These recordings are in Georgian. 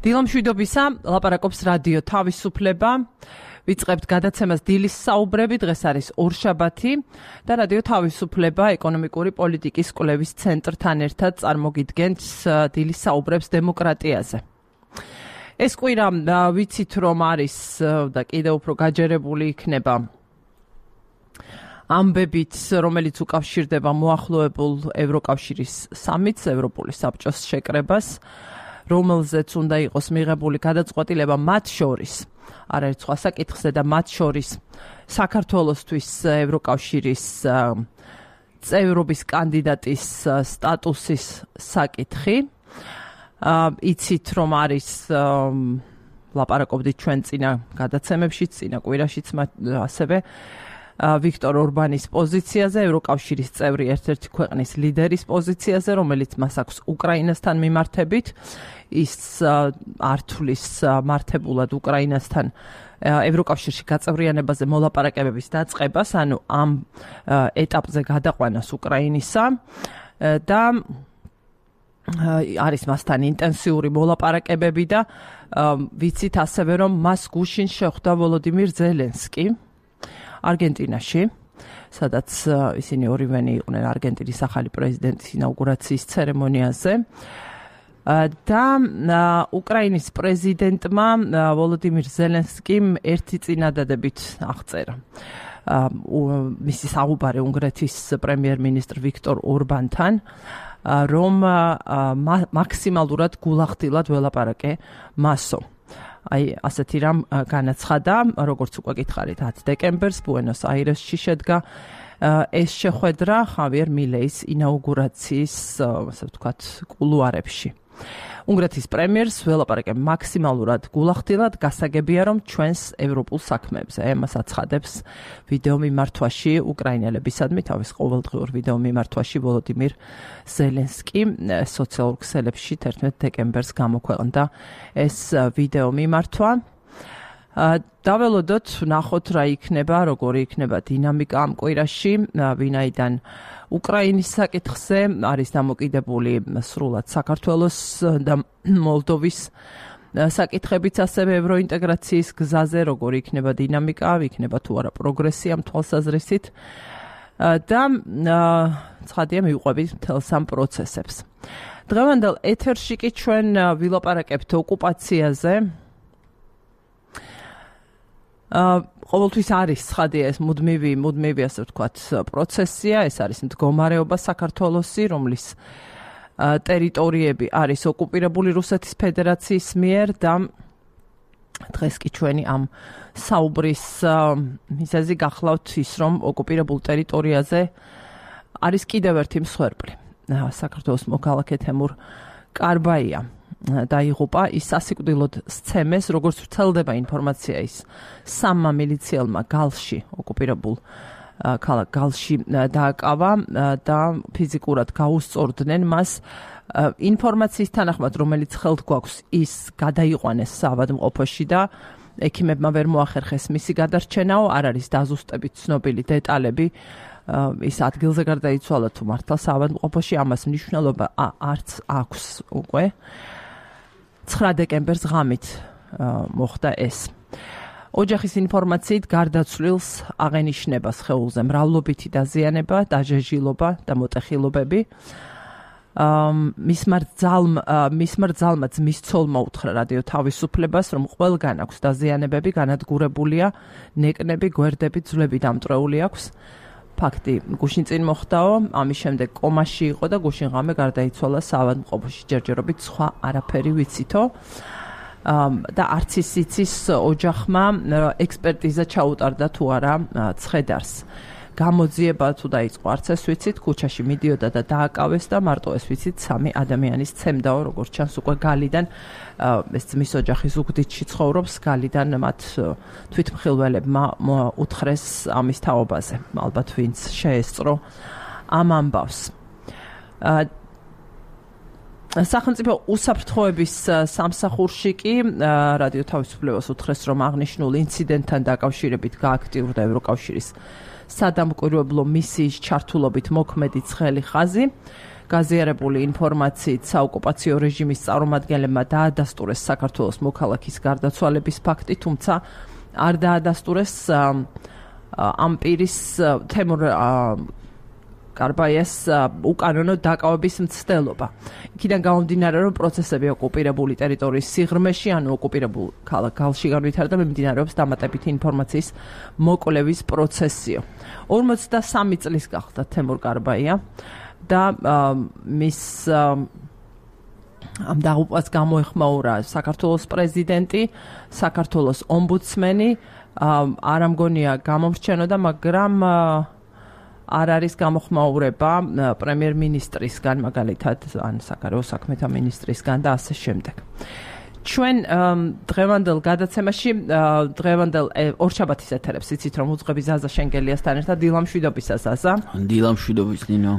დილამშვიდობისა, ლაპარაკობს რადიო თავისუფლება. ვიწყებთ გადაცემას დილის საუბრები, დღეს არის ორშაბათი და რადიო თავისუფლება ეკონომიკური პოლიტიკის კვლევის ცენტრთან ერთად წარმოგიდგენთ დილის საუბრებს დემოკრატიაზე. ეს კვირა ვიცით რომ არის და კიდევ უფრო გაჯერებული იქნება ამბებით, რომელიც უკავშირდება მოახლოებულ ევროკავშირის სამიტს, ევროპული საბჭოს შეკრებას, რომელზეც უნდა იყოს მიღებული გადაწყვეტილება მათ შორის, არაერთ სხვა საკითხზე და მათ შორის საქართველოსთვის ევროკავშირის წევრობის კანდიდატის სტატუსის საკითხი. იცით რომ არის ლაპარაკობდით ჩვენ წინა გადაცემებშიც, წინა კვირაშიც ასევე ვიქტორ ორბანის პოზიციაზე, ევროკავშირის წევრი ერთ-ერთი ქვეყნის ლიდერის პოზიციაზე, რომელიც მას აქვს უკრაინასთან მიმართებით. ის ართulis მართებულად უკრაინასთან ევროკავშირში გაწევრიანებაზე მოლაპარაკებების დაწყებას, ანუ ამ ეტაპზე გადაყვანას უკრაინისა და არის მასთან ინტენსიური მოლაპარაკებები და ვიცით ასევე რომ მას გუშინ შეხვდა ვოლოდიმირ ზელენსკი არგენტინაში, სადაც ისინი ორივენი იყვნენ არგენტინის ახალი პრეზიდენტის ინაუგურაციის ცერემონიაზე და უკრაინის პრეზიდენტმა ვოლოდიმირ ზელენსკიმ ერთი წინადადებით აღწერა მისი საუბარი უნგრეთის პრემიერ-მინისტრ ვიქტორ ორბანთან, რომ მაქსიმალურად გულახდილად ველაპარაკე მასო. აი, ასეთი რამ განაცხადა, როგორც უკვე გითხარით, 10 დეკემბერს ბუენოს-აირესში შედგა ეს შეხვედრა ხავიერ მილეის ინაუგურაციის, ასე ვთქვათ, კულუარებში. უნგრეთის პრემიერს ველაპარაკე მაქსიმალურად გულახდილად, გასაგებია რომ ჩვენს ევროპულ საქმეებზე, ამას აცხადებს ვიდეო მიმართვაში უკრაინელებისადმი თავის ყოველდღიურ ვიდეო მიმართვაში ვოლოდიმირ ზელენსკი სოციალურ ქსელებში 11 დეკემბერს გამოქვეყნდა ეს ვიდეო მიმართვა. დაველოდოთ, ნახოთ რა იქნება, როგორი იქნება დინამიკა ამ კვირაში, ვინაიდან უკრაინის საკითხზე არის დამოკიდებული სრულად საქართველოს და მოლდოვის საკითხებიც ასევე ევროინტეგრაციის გზაზე, როგორი იქნება დინამიკა, იქნება თუ არა პროგრესია თვალსაზრისით და ცხადია მივყვებით მთელს ამ პროცესებს. დღევანდელ ეთერში კი ჩვენ ვილაპარაკებთ ოკუპაციაზე. ყოველთვის არის ცხადია ეს მუდმივი ასე ვთქვათ პროცესია, ეს არის მდგომარეობა საქართველოსი, რომლის ტერიტორიები არის ოკუპირებული რუსეთის ფედერაციის მიერ და დღეს კი ჩვენი ამ საუბრის მიზეზი გახლავთ ის, რომ ოკუპირებულ ტერიტორიაზე არის კიდევ ერთი მსხვერპლი. საქართველოს მოქალაქე თემურ კარბაია დაიღუპა, ის სასიკვდილოდ სცემეს, როგორც ვრცელდება ინფორმაცია, ის სამმა მილიციელმა გალში, ოკუპირებულ ქალაქ გალში დააკავა და ფიზიკურად გაუსწორდნენ მას. ინფორმაციის თანახმად, რომელიც ხელთ გვაქვს, ის გადაიყვანეს საავადმყოფოში და ექიმებმა ვერ მოახერხეს მისი გადარჩენაო, არ არის დაზუსტებით ცნობილი დეტალები. ის ადგილზე გარდაიცვალა თუ მართლა საავადმყოფოში, ამას მნიშვნელობა არც აქვს უკვე. 9 დეკემბერს ღამით მოხდა ეს. ოჯახის ინფორმაციით გარდაცვლილს აღენიშნება სხეულზე მრავლობითი დაზიანება, დაჟეჟილობა და მოტეხილობები. მისმა რძალმა ძმის ცოლმა უთხრა რადიო თავისუფლებას, რომ ყველგან აქვს დაზიანებები, განადგურებულია ნეკნები, გვერდები, ძვლები დამტრეული აქვს. ფაქტი გუშინ წინ მოხდაო, ამის შემდეგ კომაში იყო და გუშინ ღამე გარდაიცვალა საავადმყოფოში, ჯერჯერობით სხვა არაფერი ვიცითო. და არც ის იცის ოჯახმა ექსპერტიზა ჩაუტარდა თუ არა ცხედარს. გამოძიება თუ დაიწყო, არც ეს ვიცით, ქუჩაში მიდიოდა და დააკავეს და მარტო ეს ვიცით 3 ადამიანის ცემდაო, როგორც ჩანს უკვე გალიდან, ეს ძმის ოჯახი ზუგდიდში ცხოვრობს, გალიდან მათ თვითმხილველებმა უთხრეს ამის თაობაზე, ალბათ ვინც შეესწრო ამ ამბავს. სახელმწიფო უსაფრთხოების სამსახურში კი რადიო თავისუფლებას უთხრეს, რომ აღნიშნულ ინციდენტთან დაკავშირებით გააქტიურდა ევროკავშირის სადამკვირვებლო მისიის ჩართულობით მოქმედი ცხელი ხაზი. გაზიარებული ინფორმაციით საოკუპაციო რეჟიმის წარმომადგენლებმა დაადასტურეს საქართველოს მოქალაქის გარდაცვალების ფაქტი, თუმცა არ დაადასტურეს ამ პირის თემურ კარბაიას უკანონო დაკავების მცდელობა. იქიდან გამომდინარე, რომ პროცესები ოკუპირებული ტერიტორიის სიღრმეში, ანუ ოკუპირებულ ქალაქ გალში განვითარდა, მიმდინარეობს დამატებითი ინფორმაციის მოკვლევის პროცესიო. 43 წლის გახდა თემურ კარბაია და მის ამ დაღუპვას გამოეხმაურა საქართველოს პრეზიდენტი, საქართველოს ომბუდსმენი, არ ამგონია გამომრჩენოდა, მაგრამ არ არის გამოხმაურება პრემიერ-მინისტრისგან, მაგალითად, ან საგარეო საქმეთა მინისტრისგან და ასე შემდეგ. ჩვენ დღევანდელ გადაცემაში, დღევანდელ ორშაბათის ეთერებს იცით, რომ უძღვები ზაზა შენგელიასთან ერთად დილამშვიდობისა ზაზა. დილამშვიდობის ნინო.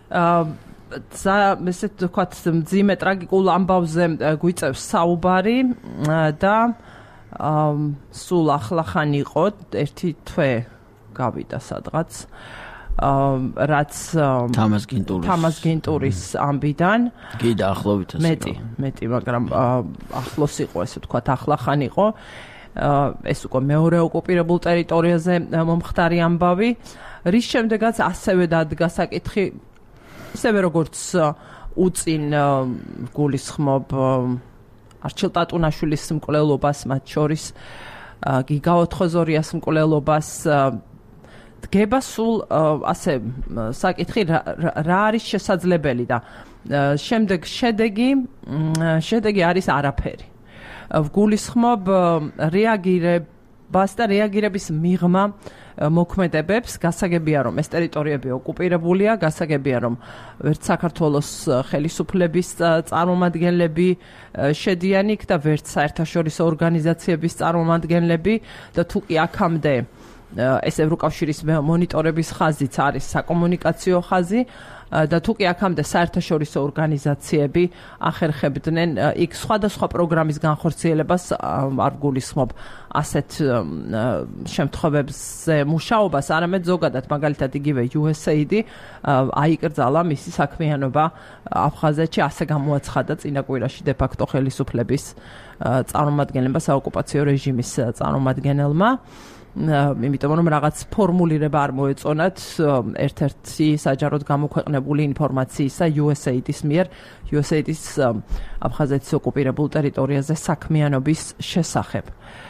ესე ვთქვათ, მძიმე ტრაგიკულ ამბავზე გვიწევს საუბარი და სულ ახლახან იყო, ერთი თვე გავიდა სადღაც. რაც თამაზ გინტურის ამბიდან კი დაახლოებით მეტი, მაგრამ ახლოს იყო, ესე ვთქვათ, ახლახან იყო. ეს უკვე მეორე ოკუპირებულ ტერიტორიაზე მომხდარი ამბავი, რის შემდეგაც ასევე დადგა საკითხი, ისევე როგორც უწინ გულისხმობ არჩილ ტატუნაშვილის მკვლელობას, მათ შორის გიგა ოთხოზორიას მკვლელობას, დგება სულ ასე საკითხი რა არის შესაძლებელი და შემდეგ შედეგი არის არაფერი. ვგულისხმობ რეაგირებას და რეაგირების მიღმა მოქმედებებს, გასაგებია, რომ ეს ტერიტორიები ოკუპირებულია, გასაგებია, რომ ვერც საქართველოს ხელისუფლების წარმომადგენლები შედიან იქ და ვერც საერთაშორისო ორგანიზაციების წარმომადგენლები და თუ კი აქამდე ეს ევროკავშირის მონიტორების ხაზიც არის საკომუნიკაციო ხაზი და თუ კი აქამდე საერთაშორისო ორგანიზაციები ახერხებდნენ იქ სხვადასხვა პროგრამის განხორციელებას, არ გულისხმობ ასეთ შემთხვევებზე მუშაობას, არამედ ზოგადად, მაგალითად იგივე USAID აიკრძალა მისი საქმიანობა აფხაზეთში, ასე გამოაცხადა წინა კვირაში დე-ფაქტო ხელისუფლების წარმომადგენელმა, საოკუპაციო რეჟიმის წარმომადგენელმა. იმიტომ რომ რაღაც ფორმულირება არ მოეწონათ ერთ-ერთი საჯაროდ გამოქვეყნებული ინფორმაციისა USAID-ის მიერ, USAID-ის აფხაზეთის ოკუპირებულ ტერიტორიაზე საქმიანობის შესახებ.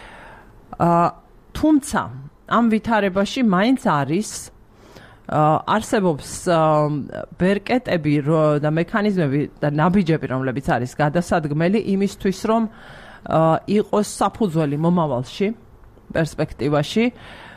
თუმცა ამ ვითარებაში მაინც არის არსებობს ბერკეტები და მექანიზმები და ნაბიჯები, რომლებიც არის გადასადგმელი იმისთვის, რომ იყოს საფუძველი მომავალში პერსპექტივაში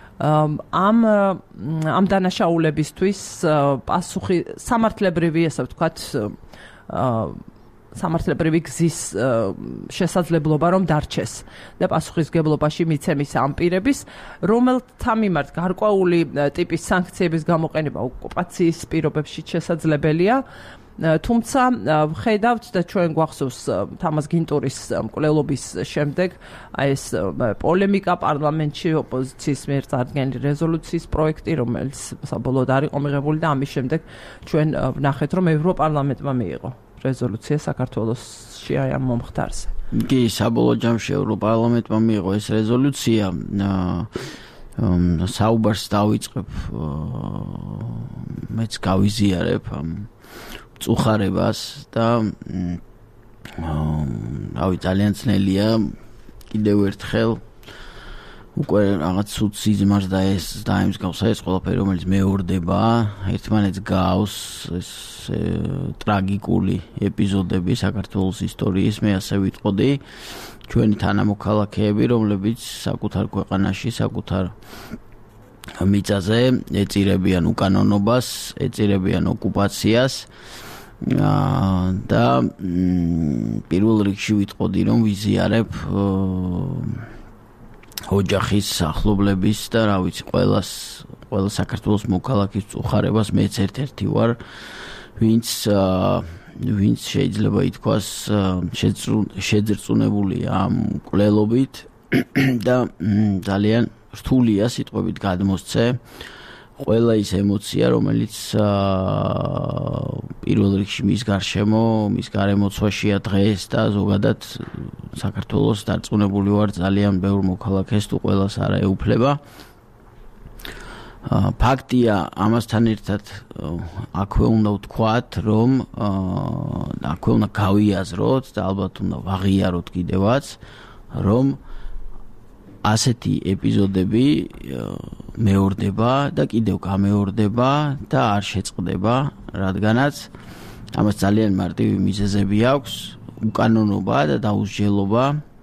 ამ დანაშაულებისთვის პასუხი სამართლებრივი, ესე ვთქვათ, სამართლებრივი გზის შესაძლებლობა რომ დარჩეს და პასუხისგებლობაში მიცემის ამ პირების, რომელთა მიმართ გარკვეული ტიპის სანქციების გამოყენება ოკუპაციის პირობებში შესაძლებელია. თუმცა ვხედავთ და ჩვენ გვახსოვს თამაზ გინტურის მკვლელობის შემდეგ ეს პოლემიკა პარლამენტში ოპოზიციის მიერ წარდგენილი რეზოლუციის პროექტი, რომელიც საბოლოოდ არ იყო მიღებული და ამის შემდეგ ჩვენ ვნახეთ, რომ ევროპარლამენტმა მიიღო რეზოლუცია საქართველოსში აი ამ მომხდარზე. კი, საბოლოო ჯამში ევროპარლამენტმა მიიღო ეს რეზოლუცია. საუბარს დავიწყებ, მეც გავიზიარებ ამ წუხარებას და ძალიან ძნელია კიდევ ერთხელ უკვე რაღაც ცუდ სიზმარს და ეს დაემსგავსა ეს ყველაფერი, რომელიც მეორდება, ერთმანეთს გავს ეს ტრაგიკული ეპიზოდები საქართველოს ისტორიის. მე ასე ვიტყოდი, ჩვენი თანამოქალაქეები, რომლებიც საკუთარ ქვეყანაში, საკუთარ მიწაზე ეწირებიან უკანონობას, ეწირებიან ოკუპაციას და პირველ რიგში ვიტყოდი, რომ ვიზიარებ ოჯახის ახლობლების და რა ვიცი, ყველა საქართველოს მოქალაქის წუხარებას. მეც ერთ-ერთი ვარ, ვინც შეიძლება ითქვას შეძრწუნებულია ამ მკვლელობით და ძალიან რთულია სიტყვებით გადმოსცე ყველა ის ემოცია, რომელიც პირველ რიგში მის გარშემო, მის გარემოცვაშია დღეს და ზოგადად საქართველოს დარწმუნებული ვარ ძალიან ბევრ მოქალაქეს თუ ყველას არა ეუფლება. ფაქტია, ამასთან ერთად აქვე უნდა ვთქვათ, რომ აქვე უნდა გავიაზროთ და ალბათ უნდა ვაღიაროთ კიდევაც, რომ ასეთი ეპიზოდები მეორდება და კიდევ გამეორდება და არ შეწყდება, რადგანაც ამას ძალიან მარტივი მიზეზები აქვს, უკანონობა და დაუსჯელობა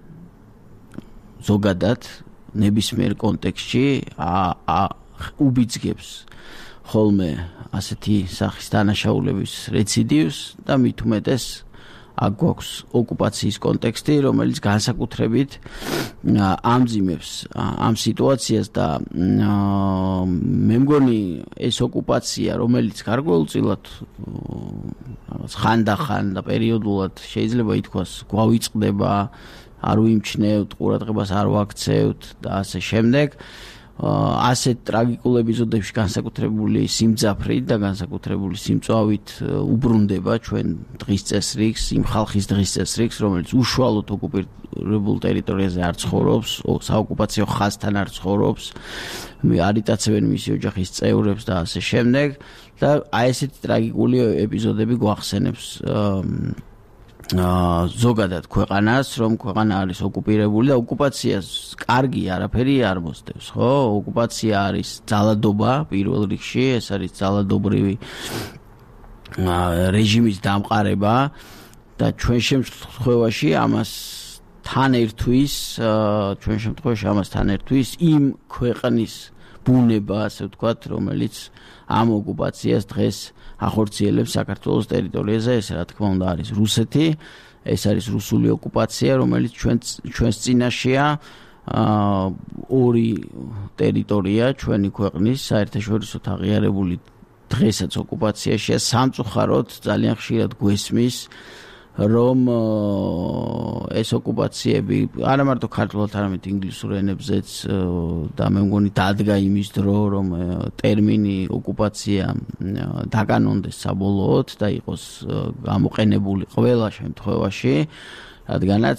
ზოგადად ნებისმიერ კონტექსტში უბიძგებს ხოლმე ასეთი სახის დანაშაულების რეციდივს და მით უმეტეს აქ გვაქვს ოკუპაციის კონტექსტი, რომელიც განსაკუთრებით ამძიმებს ამ სიტუაციას და მე მგონი ეს ოკუპაცია, რომელიც გარკვეულწილად ხანდახან და პერიოდულად შეიძლება ითქვას გვავიწყდება, არ ვიმჩნევთ, ყურადღებას არ ვაქცევთ და ასე შემდეგ. ასეთ ტრაგიკულ ეპიზოდებში განსაკუთრებული სიმძაფრით და განსაკუთრებული სიმწვავით უბრუნდება ჩვენ დღის წესრიგს, იმ ხალხის დღის წესრიგს, რომელიც უშუალოდ ოკუპირებულ ტერიტორიაზე არ ცხოვრობს, საოკუპაციო ხაზთან არ ცხოვრობს, არ იტაცებენ მისი ოჯახის წევრებს და ასე შემდეგ და აი ესეთი ტრაგიკული ეპიზოდები გვახსენებს ზოგადად ქვეყანას, რომ ქვეყანა არის ოკუპირებული და ოკუპაციას კარგი არაფერი არ მოსდევს, ხო? ოკუპაცია არის ძალადობა პირველ რიგში, ეს არის ძალადობრივი რეჟიმის დამყარება და ჩვენ შემთხვევაში ამასთან ერთვის იმ ქვეყნის ბუნება, ასე ვთქვათ, რომელიც ამ ოკუპაციას დღეს ახორციელებს საქართველოს ტერიტორიაზე, ეს რა თქმა უნდა არის რუსეთი, ეს არის რუსული ოკუპაცია, რომელიც ჩვენს წინაშეა, ორი ტერიტორია ჩვენი ქვეყნის საერთაშორისოდ აღიარებული დღესაც ოკუპაციაშია, სამწუხაროდ ძალიან ხშირად გვესმის რომ ეს ოკუპაციები არა მარტო ქართულად, არამედ ინგლისურ ენებზეც და მე მგონი დადგა იმის დრო, რომ ტერმინი ოკუპაცია დაკანონდეს საბოლოოდ და იყოს გამოყენებული ყველა შემთხვევაში, რადგანაც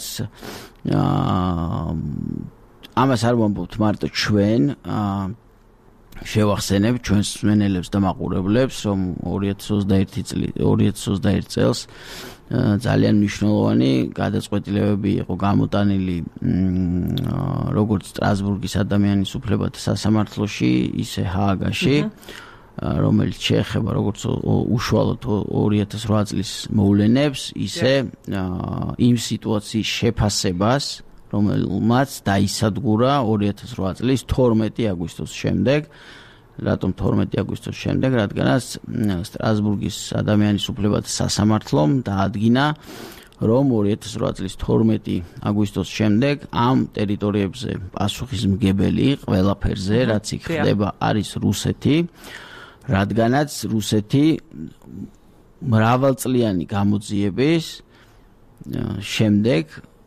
ამას არ ვამბობთ მარტო ჩვენ, შევახსენებ ჩვენს მსმენელებს და მაყურებლებს, რომ 2021 წელს ძალიან მნიშვნელოვანი გადაწყვეტილებები იყო გამოტანილი როგორც სტრასბურგის ადამიანის უფლებათა სასამართლოში, ისე ჰააგაში, რომელიც შეეხება როგორც უშუალოდ 2008 წლის მოვლენებს, ისე იმ სიტუაციის შეფასებას, რომელმაც დაისადგურა 2008 წლის 12 აგვისტოს შემდეგ. რატომ 12 აგვისტოს შემდეგ, რადგანაც სტრასბურგის ადამიანის უფლებათა სასამართლომ დაადგინა, რომ 2008 წლის 12 აგვისტოს შემდეგ ამ ტერიტორიებზე პასუხისმგებელი ყველაფერზე, რაც იქ ხდება, არის რუსეთი, რადგანაც რუსეთი მრავალწლიანი გამოძიების შემდეგ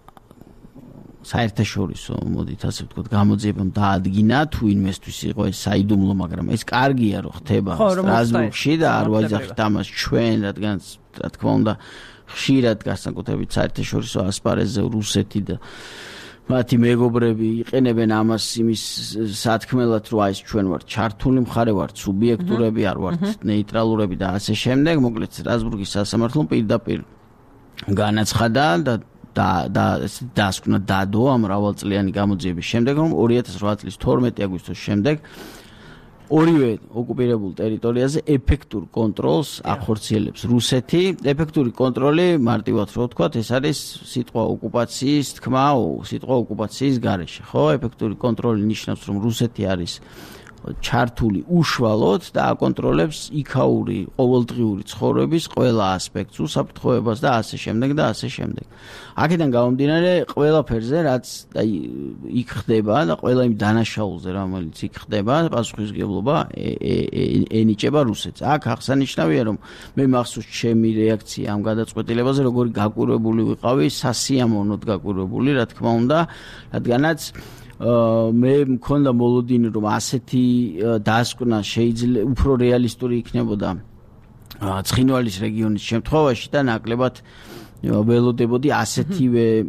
საერთაშორისო, მოდით ასე ვთქვათ, გამოძიებამ დაადგინა, თუ ინვესტვის იყო ეს საიდუმლო, მაგრამ ეს კარგია, რომ ხდება სტრასბურგში და არ ვაძახით ამას ჩვენ, რადგან რა თქმა უნდა, ხშირად განსაკუთრებით საერთაშორისო ასპარეზზე რუსეთი და მათი მეგობრები იყენებენ ამას იმის სათქმელად, რომ ეს ჩვენ ვართ ჩართული მხარე, ვართ სუბიექტურები, არ ვართ ნეიტრალურები და ასე შემდეგ. მოკლედ სტრასბურგის სასამართლომ პირდაპირ განაცხადა და დასკვნა დადო ამ მრავალწლიანი გამოძიების შემდეგ, რომ 2008 წლის 12 აგვისტოს შემდეგ ორივე ოკუპირებულ ტერიტორიაზე ეფექტურ კონტროლს ახორციელებს რუსეთი. ეფექტური კონტროლი, მარტივად რო ვთქვათ, ეს არის სიტყვა ოკუპაციის თქმა, სიტყვა ოკუპაციის გარეშე, ხო? ეფექტური კონტროლი ნიშნავს, რომ რუსეთი არის ჩართული უშუალოდ და აკონტროლებს იქაური ყოველდღიური ცხოვრების ყველა ასპექტს, უსაფრთხოებას და ასე შემდეგ და ასე შემდეგ. აქედან გამომდინარე, ყველაფერზე, რაც იქ ხდება და ყველა იმ დანაშაულზე, რომელიც იქ ხდება, პასუხისმგებლობა ენიჭება რუსეთს. აქ აღსანიშნავია, რომ მე მახსოვს ჩემი რეაქცია ამ გადაწყვეტილებაზე, როგორი გაკვირვებული ვიყავი, სასიამოვნოდ გაკვირვებული, რა თქმა უნდა, რადგანაც მე მქონდა მოლოდინი რომ ასეთი დასკვნა შეიძლება უფრო რეალისტური იქნებოდა ცხინვალის რეგიონის შემთხვევაში და ნაკლებად ველოდებოდი ასეთი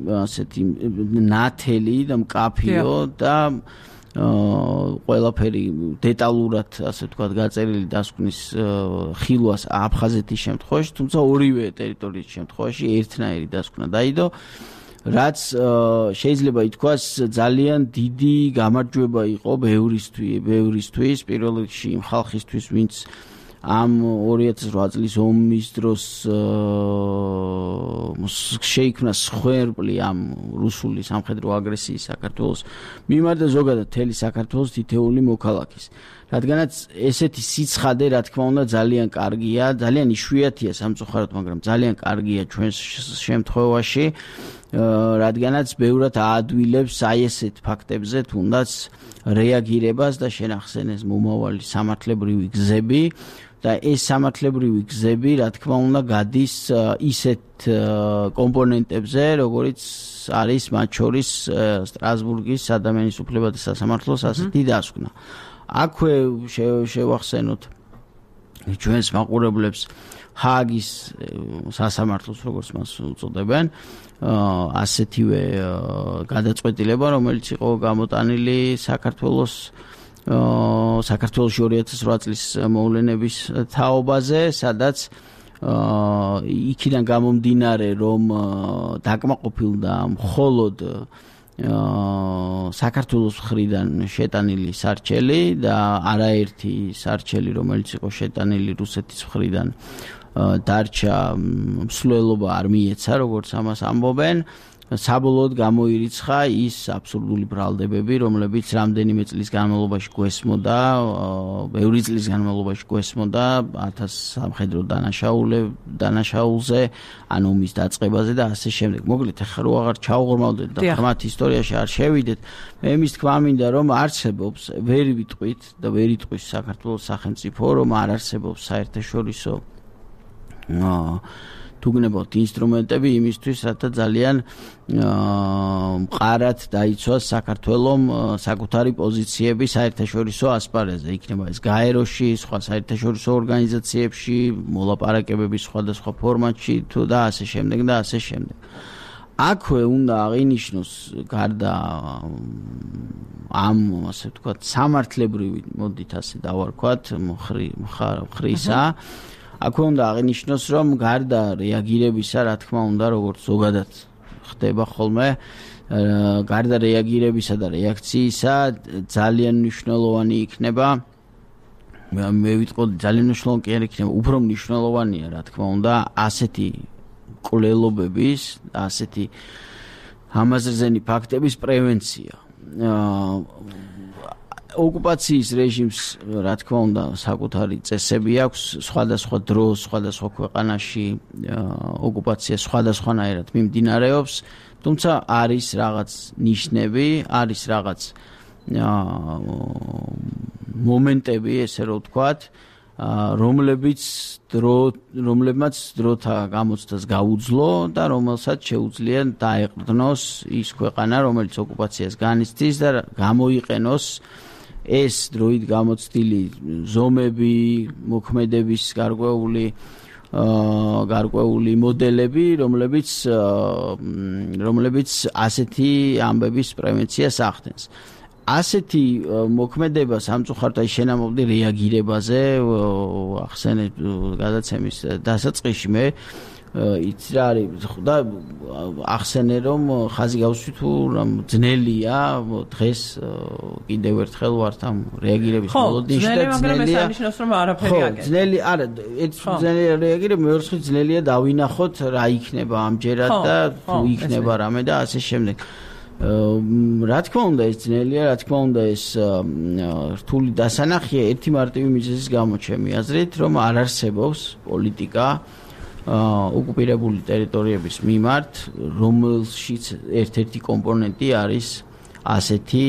ნათელი და მკაფიო და ყველაფერი დეტალურად ასე ვთქვათ გაწერილი დასკვნის ხილვას აფხაზეთის შემთხვევაში, თუმცა ორივე ტერიტორიის შემთხვევაში ერთნაირი დასკვნა დაიდო, რაც შეიძლება ითქვას ძალიან დიდი გამარჯვება იყო ბევრისთვის, პირველ რიგში იმ ხალხისთვის, ვინც ამ 2008 წლის ომის დროს შეიქმნა სხერბლი ამ რუსული სამხედრო აგრესიის საქართველოს მიმართ და ზოგადად მთელი საქართველოს თითეული მოქალაქის. რადგანაც ესეთი სიცხადე, რა თქმა უნდა, ძალიან კარგია, ძალიან იშვიათია სამწუხაროდ, მაგრამ ძალიან კარგია ჩვენს შემთხვევაში, რადგანაც ბევრად აადვილებს აი ესეთ ფაქტებზე თუნდაც რეაგირებას და შენახსენეს მომავალი სამართლებრივი გზები. და ეს სამართლებრივი გზები, რა თქმა უნდა, გადის ისეთ კომპონენტებზე, როგორც არის მათ შორის სტრასბურგის ადამიანის უფლებათა სასამართლოს ასეთი დასკვნა. აქვე შევახსენოთ ჩვენს მაყურებლებს ჰააგის სასამართლოს, როგორც მას უწოდებენ, ასეთივე გადაწყვეტილება, რომელიც იყო გამოტანილი საქართველოში 2008 წლის მოვლენების თაობაზე, სადაც იქიდან გამომდინარე, რომ დაკმაყოფილდა მხოლოდ საქართველოს მხრიდან შეტანილი სარჩელი და არაერთი სარჩელი, რომელიც იყო შეტანილი რუსეთის მხრიდან, დარჩა მსვლელობა არ მიეცა, როგორც ამას ამბობენ. საბოლოოდ გამოირიცხა ის აბსურდული ბრალდებები, რომლებიც რამდენიმე წლის განმავლობაში გვესმოდა, ბევრი წლის განმავლობაში გვესმოდა 1000 სამხედრო დანაშაულზე, ან ომის დაწყებაზე და ასე შემდეგ. მოკლედ, ახლა რო აღარ ჩავღრმავდეთ და ღრმად ისტორიაში არ შევიდეთ, მე იმის თქმა მინდა, რომ არსებობს, ვერ ვიტყვით და ვერ იტყვის საქართველოს სახელმწიფო, რომ არ არსებობს საერთაშორისო თუ გნებავთ ინსტრუმენტები იმისთვის, რათა ძალიან მყარად დაიცვას საქართველომ საკუთარი პოზიციები საერთაშორისო ასპარეზზე. იქნება ეს გაეროში, სხვა საერთაშორისო ორგანიზაციებში, მოლაპარაკებები სხვადასხვა ფორმატში თუ და ასე შემდეგ და ასე შემდეგ. აქვე უნდა აღინიშნოს გარდა ამ, ასე ვთქვათ, სამართლებრივი, მოდით ასე დავარქვათ, მხრისა, აქვე უნდა აღინიშნოს, რომ გარდა რეაგირებისა, რა თქმა უნდა, როგორც ზოგადად ხდება ხოლმე, გარდა რეაგირებისა და რეაქციისა, ძალიან მნიშვნელოვანი იქნება, მე ვიტყოდი, ძალიან მნიშვნელოვანი კი არ იქნება, უფრო მნიშვნელოვანია, რა თქმა უნდა, ასეთი კვლელობების, ასეთი ამაზრზენი ფაქტების პრევენცია. ოკუპაციის რეჟიმს, რა თქმა უნდა, საკუთარი წესები აქვს, სხვადასხვა დროს, სხვადასხვა ქვეყანაში ოკუპაცია სხვადასხვანაირად მიმდინარეობს, თუმცა არის რაღაც ნიშნები, არის რაღაც მომენტები, ესე რომ ვთქვათ, რომლებმაც დროთა გამოცდას გაუძლო და რომელსაც შეუძლია დაეყრდნოს ის ქვეყანა, რომელიც ოკუპაციას განიცდის და გამოიყენოს ეს დროით გამოცდილი ზომები, მოქმედების გარკვეული მოდელები, რომლებიც ასეთი ამბების პრევენციას ახდენს. ასეთი მოქმედება სამწუხაროდ შენამობდი რეაგირებაზე, ახსენეთ გადაცემის დასაწყისში მე იცი რა არის და ახსენე რომ ხაზი გავსვი თუ ძნელია დღეს კიდევ ერთხელ ვართ ამ რეაგირების მოლოდინში და ძნელია ნიშნავს რომ არაფერი აკეთებს. ძნელი არა, ეს ძნელია რეაგირება, მეორე ძნელია დავინახოთ რა იქნება ამჯერად და თუ იქნება რამე და ასე შემდეგ. რა თქმა უნდა ეს ძნელია, რა თქმა უნდა ეს რთული დასანახია ერთი მარტივი მიზეზის გამო ჩემი აზრით, რომ არ არსებობს პოლიტიკა ოკუპირებული ტერიტორიების მიმართ, რომელშიც ერთ-ერთი კომპონენტი არის ასეთი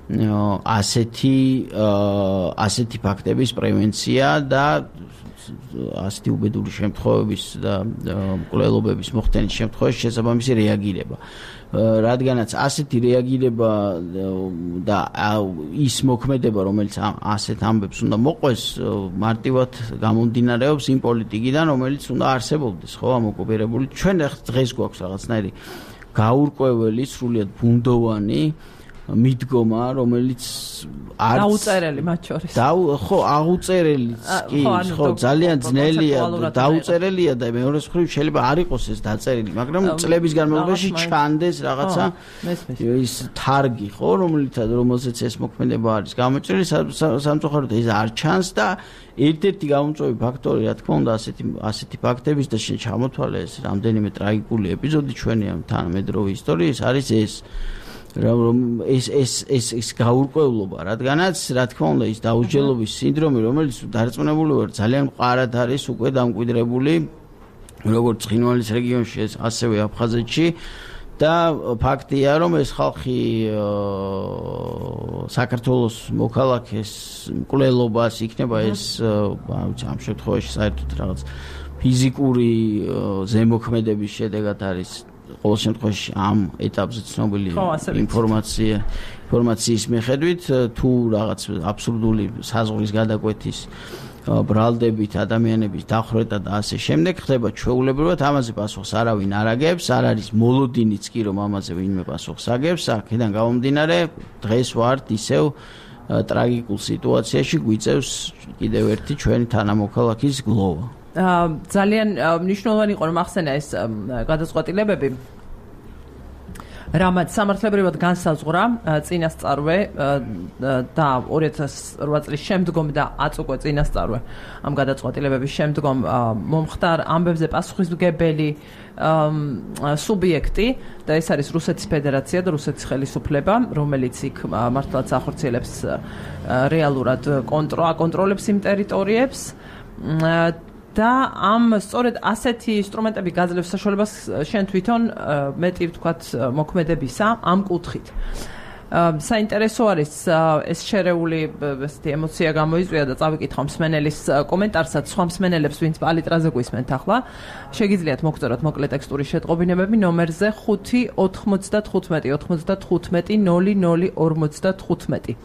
ასეთი ფაქტების პრევენცია და ასეთი უბედური შემთხვევების და მკვლელობების მოხდენის შემთხვევაში შესაბამისი რეაგირება. რადგანაც ასეთი რეაგირება და ის მოქმედება, რომელიც ასეთ ამბებს უნდა მოყვეს, მარტივად გამომდინარეობს იმ პოლიტიკიდან, რომელიც უნდა არსებობდეს, ხო, ამ ოკუპირებული. ჩვენ დღეს გვაქვს რაღაცნაირი გაურკვეველი, სრულიად ბუნდოვანი მიდგომა, რომელიც არ დაუწერელი მათ შორის. ხო, აღუწერელიც კი, ხო, ძალიან ძნელია, დაუწერელია და მეორე მხრივ შეიძლება არ იყოს ეს დაწერილი, მაგრამ წლების განმავლობაში ჩანდეს რაღაცა ის თარგი, ხო, რომელსაც ეს მოქმედება არის გამოჭრილი, სამწუხაროდ ეს არ ჩანს და ერთ-ერთი გამომწვევი ფაქტორი, რა თქმა უნდა, ასეთი ფაქტების და ჩამოთვალე ეს რამდენიმე ტრაგიკული ეპიზოდი ჩვენი ამ თანამედროვე ისტორიის არის რომ ეს გაურკვევლობა, რადგანაც რა თქმა უნდა ის დაუსჯელობის სინდრომი, რომელიც დარწმუნებული ვარ ძალიან მყარად არის უკვე დამკვიდრებული როგორც ცხინვალის რეგიონში, ასევე აფხაზეთში და ფაქტია, რომ ეს ხალხი საქართველოს მოქალაქეს მკვლელობას იქნება ეს ამ შემთხვევაში საერთოდ რაღაც ფიზიკური ზემოქმედების შედეგად არის ყოველ შემთხვევაში ამ ეტაპზე ცნობილი ინფორმაციის მიხედვით თუ რაღაც აბსურდული საზღვრის გადაკვეთის ბრალდებით ადამიანების დახვრეტა და ასე შემდეგ ხდება ჩვეულებრივად ამაზე პასუხს არავინ არ აგებს, არ არის მოლოდინიც კი რომ ამაზე ვინმე პასუხს აგებს, აქედან გამომდინარე დღეს ვართ ისევ ტრაგიკულ სიტუაციაში გვიწევს კიდევ ერთი ჩვენი თანამოქალაქის გლოვა. ძალიან მნიშვნელოვანი იყო რომ ახსენა ეს გადაწყვეტილებები, რამაც სამართლებრივად განსაზღვრა წინასწარვე და 2008 წლის შემდგომ და აწუყვე წინასწარვე ამ გადაწყვეტილებების შემდგომ მომხდარ ამბებზე პასუხისმგებელი სუბიექტი და ეს არის რუსეთის ფედერაცია და რუსეთის ხელისუფლება, რომელიც იქ მართლაც ახორციელებს რეალურად აკონტროლებს იმ ტერიტორიებს და ამ სწორედ ასეთი ინსტრუმენტები გაძლევს საშუალებას შენ თვითონ მეტი ვთქვათ მოქმედებისა ამ კუთხით. საინტერესო არის ეს შერეული ესეთი ემოცია გამოიწვია და წავიკითხავ მსმენელის კომენტარსაც, სხვა მსმენელებს ვინც პალიტრაზე გვისმენთ ახლა. შეგიძლიათ მოგწეროთ მოკლე ტექსტური შეტყობინებები ნომერზე 59550500055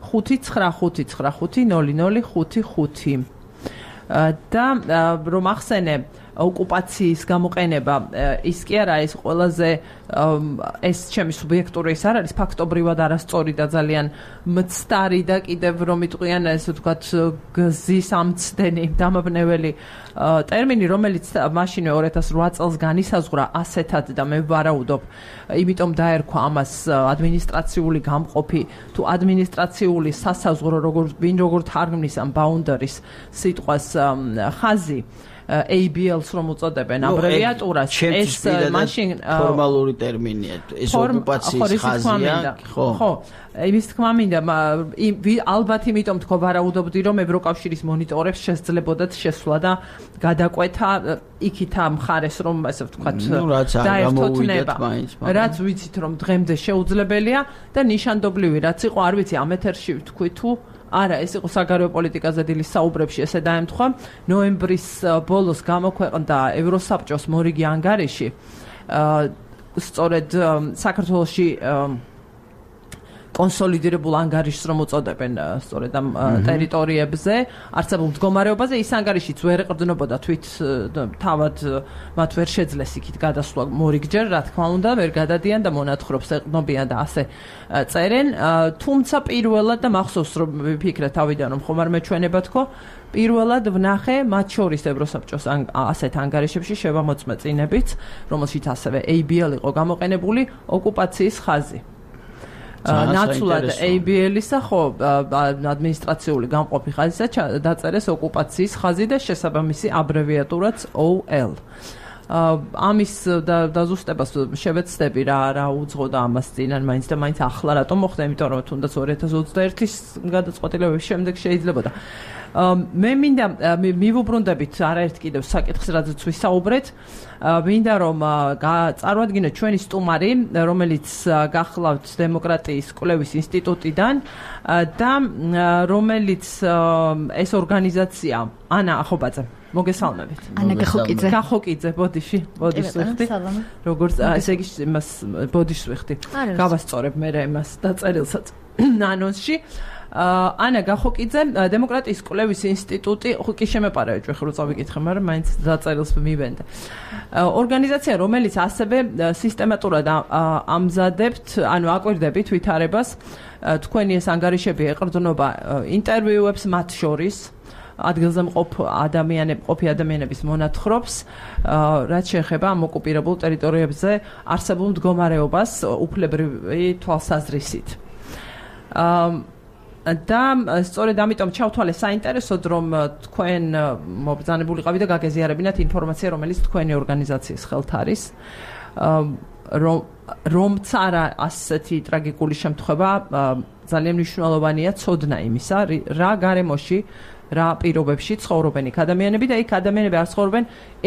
595500055 და რომ ახსენე ოკუპაციის გამოყენება ის კი არა ეს ყველაზე ეს ჩემი სუბიექტური ის არ არის ფაქტობრივად არასწორი და ძალიან მცდარი და კიდევ რომ იტყვიან ესე ვთქვათ გზის ამცდენი დამაბნეველი ტერმინი, რომელიც მაშინვე 2008 წელს განისაზღვრა ასეთად და მე ვარაუდობ, იმიტომ დაერქვა ამას ადმინისტრაციული გამყოფი თუ ადმინისტრაციული სასაზღვრო როგორ თარგმნის ამ boundaries სიტყვას ხაზი ABL-ს რომ უწოდებენ აბრევიატურას, ეს მაშინ ფორმალური ტერმინია, ეს ოკუპაციის ხაზია, ხო, იმის თქმა მინდა, ალბათ იმიტომ თქო ვარაუდობდი, რომ ევროკავშირის მონიტორებს შესძლებოდათ შესვლა და გადაკვეთა იქით ამ მხარეს, რომ ასე ვთქვათ, დაერთოთ ნება. რაც ვიცით, რომ დღემდე შეუძლებელია და ნიშანდობლივი რაც იყო, არ ვიცი, ამ ეთერში ვთქვი თუ არა, ეს იყო საგარეო პოლიტიკაზე დილის საუბრებში ესე დაემთხვა. ნოემბრის ბოლოს გამოქვეყნდა ევროსაბჭოს მორიგი ანგარიში სწორედ საქართველოში კონსოლიდირებულ ანგარიშს რომ უწოდებენ სწორედ ამ ტერიტორიებზე არსებულ მდგომარეობაზე. ის ანგარიშიც ვერ ეყრდნობოდა თვით თავად მათ ვერ შეძლეს იქით გადასვლა მორიგჯერ, რა თქმა უნდა, ვერ გადადიან და მონათხრობს ეყრდნობიან და ასე წერენ. თუმცა პირველად და მახსოვს რომ ვიფიქრე თავიდან რომ ხომ არ მეჩვენება თქო, პირველად ვნახე მათ შორის ევროსაბჭოს ასეთ ანგარიშებში შევამოწმე წინებიც, რომელშიც ასევე ABL იყო გამოყენებული ოკუპაციის ხაზი. ნაცვლად ABL-ისა ხო ადმინისტრაციული გამყოფი ხაზისა დაწერეს ოკუპაციის ხაზი და შესაბამისი აბრევიატურაც OL. ამის დაზუსტებას შევეცდები რა უძღოდა ამას წინან მაინც და მაინც ახლა რატომ მოხდა, იმიტომ რომ თუნდაც 2021-ის გადაწყვეტილების შემდეგ შეიძლებოდა. მე მინდა მივუბრუნდებით არაერთ კიდევ საკითხს, რაზეც ვისაუბრეთ. მინდა რომ წარვადგინოთ ჩვენი სტუმარი, რომელიც გახლავთ დემოკრატიის კვლევის ინსტიტუტიდან და რომელიც ეს ორგანიზაცია ანა ახობაძე. მოგესალმებით. ანა გახოკიძე. გახოკიძე, ბოდიში ვიხდი. როგორც ესე იგი იმას ბოდიშს ვიხდი. გავასწორებ მე იმას დაწერილსაც ანონსში. ანა გახოკიძე, დემოკრატიის კვლევის ინსტიტუტი, კი შემეპარევით ხო წავიკითხე, მაგრამ მაინც დაწერილს მივენდე. ორგანიზაცია, რომელიც ასევე სისტემატურად ამზადებთ, აკვირდებით ვითარებას, თქვენი ეს ანგარიშები ეყრდნობა ინტერვიუებს მათ შორის. ადგილზე ყოფი ადამიანების მონათხრობს, რაც შეეხება ამ ოკუპირებულ ტერიტორიებზე არსებულ მდგომარეობას უფლებრივი თვალსაზრისით. და სწორედ ამიტომ ჩავთვალე საინტერესოდ, რომ თქვენ მობრძანებულიყავით და გაგეზიარებინათ ინფორმაცია, რომელიც თქვენი ორგანიზაციის ხელთ არის. რომც არა ასეთი ტრაგიკული შემთხვევა, ძალიან მნიშვნელოვანია ცოდნა იმისა, რა გარემოში რა პირობებში ცხოვრობენ იქ ადამიანები და იქ ადამიანები არ ცხოვრობენ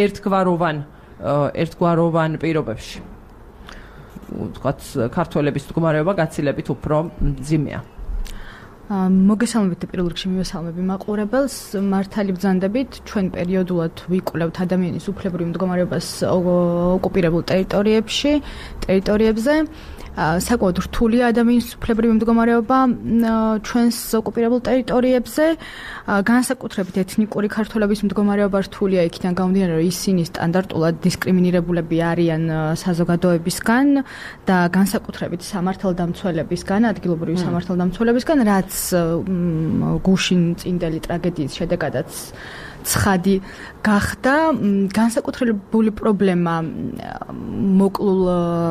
ერთგვაროვან პირობებში. ვთქვათ, ქართველების მდგომარეობა გაცილებით უფრო მძიმეა. მოგესალმებით და პირველ რიგში მივესალმები მაყურებელს. მართალი ბრძანდებით, ჩვენ პერიოდულად ვიკვლევთ ადამიანის უფლებრივ მდგომარეობას ოკუპირებულ ტერიტორიებზე. საკმაოდ რთულია ადამიანის უფლებრივი მდგომარეობა ჩვენს ოკუპირებულ ტერიტორიებზე. განსაკუთრებით ეთნიკური ქართველების მდგომარეობა რთულია იქიდან გამომდინარე, რომ ისინი სტანდარტულად დისკრიმინირებულები არიან საზოგადოებისგან და განსაკუთრებით სამართალდამცველებისგან, ადგილობრივი სამართალდამცველებისგან, რაც გუშინ წინდელი ტრაგედიის შედეგადაც ცხადი გახდა. განსაკუთრებული პრობლემა მოკლულ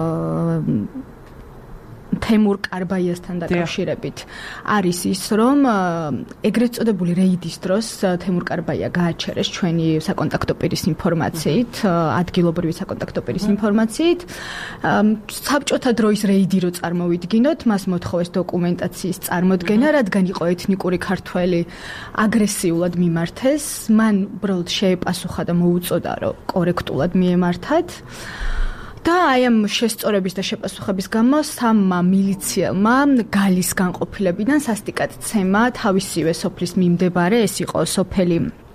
თემურ კარბაიასთან დაკავშირებით არის ის, რომ ეგრეთ წოდებული რეიდის დროს თემურ კარბაია გააჩერეს ჩვენი საკონტაქტო პირის ინფორმაციით, ადგილობრივი საკონტაქტო პირის ინფორმაციით. საბჭოთა დროის რეიდი რო წარმოვიდგინოთ, მას მოთხოვეს დოკუმენტაციის წარმოდგენა, რადგან იყო ეთნიკური ქართველი აგრესიულად მიმართეს, მან უბრალოდ შეეპასუხა და მოუწოდა, რომ კორექტულად მიემართათ. და აი ამ შესწორების და შეპასუხების გამო სამმა მილიციელმა გალის განყოფილებიდან სასტიკად ცემა თავისივე სოფლის მიმდებარე, ეს იყო სოფელი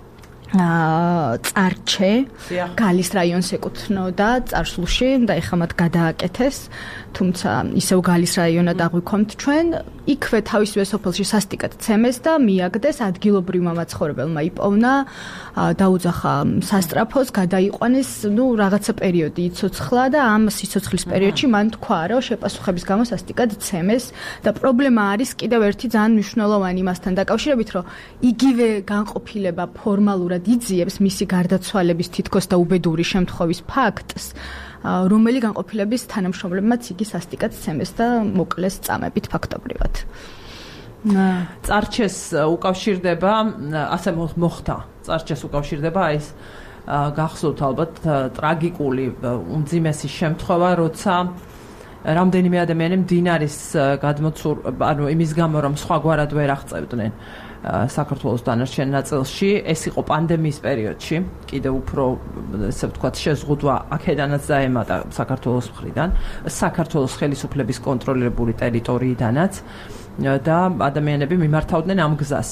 წარჩე, გალის რაიონს ეკუთვნოდა წარსულში და ეხლა მათ გადააკეთეს, თუმცა ისევ გალის რაიონად აღვიქვამთ ჩვენ. იქვე თავისივე სოფელში სასტიკად ცემეს და მიაგდეს, ადგილობრივმა მაცხოვრებელმა იპოვნა, დაუძახა სასტრაფოს, გადაიყვანეს, რაღაცა პერიოდი იცოცხლა და ამ სიცოცხლის პერიოდში მან თქვა, რომ შეპასუხების გამო სასტიკად ცემეს და პრობლემა არის კიდევ ერთი ძალიან მნიშვნელოვანი იმასთან დაკავშირებით, რომ იგივე განყოფილება ფორმალურად იძიებს მისი გარდაცვალების თითქოს და უბედური შემთხვევის ფაქტს, რომელი განყოფილების თანამშრომლებმაც იგი სასტიკად ცემეს და მოკლეს წამებით ფაქტობრივად. წარჩეს უკავშირდება, ასე მოხდა. წარჩეს უკავშირდება ეს გახსოვთ ალბათ ტრაგიკული უმძიმესი შემთხვევა, როცა რამდენიმე ადამიანი მდინარის გადმოცურ, ანუ იმის გამო, რომ სხვაგვარად ვერ აღწევდნენ საქართველოს დანარჩენ ნაწილში, ეს იყო პანდემიის პერიოდში, კიდევ უფრო ესე ვთქვათ შეზღუდვა აქედანაც დაემატა საქართველოს მხრიდან, საქართველოს ხელისუფლების კონტროლირებული ტერიტორიიდანაც და ადამიანები მიმართავდნენ ამ გზას.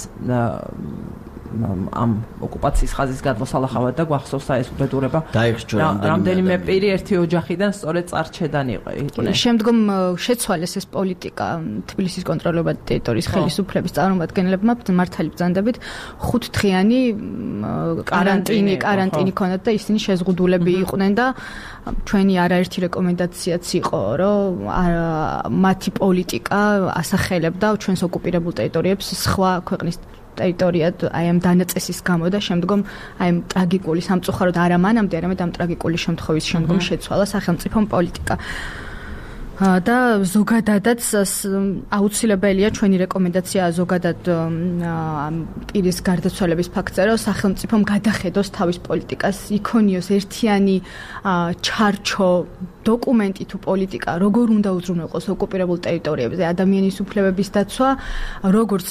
ამ ოკუპაციის ხაზის გადმოსალახავად და გვახსოვს ეს უბედურება. რამდენიმე პირი ერთი ოჯახიდან სწორედ წარჩედან იყვნენ. შემდგომ შეცვალეს ეს პოლიტიკა თბილისის კონტროლირებული ტერიტორიის ხელისუფლების წარმომადგენლებმა მართალი ბრძანდებით 5 დღიანი კარანტინი ქონდათ და ისინი შეზღუდულები იყვნენ და ჩვენი არაერთი რეკომენდაციაც იყო, რომ მათი პოლიტიკა ასახელებდა ჩვენს ოკუპირებულ ტერიტორიებს სხვა ქვეყნის ტერიტორიად აი ამ დანაწესის გამო და შემდგომ აი ამ ტრაგიკული სამწუხაროდ არა მანამდე, არამედ ამ ტრაგიკული შემთხვევის შემდგომ შეცვალა სახელმწიფო პოლიტიკა. და ზოგადადაც აუცილებელია ჩვენი რეკომენდაცია ზოგადად პირის გარდაცვალების ფაქტზე, რომ სახელმწიფომ გადახედოს თავის პოლიტიკას, იქონიოს ერთიანი ჩარჩო დოკუმენტი თუ პოლიტიკა, როგორ უნდა უზრუნველყოს ოკუპირებულ ტერიტორიებზე ადამიანის უფლებების დაცვა, როგორც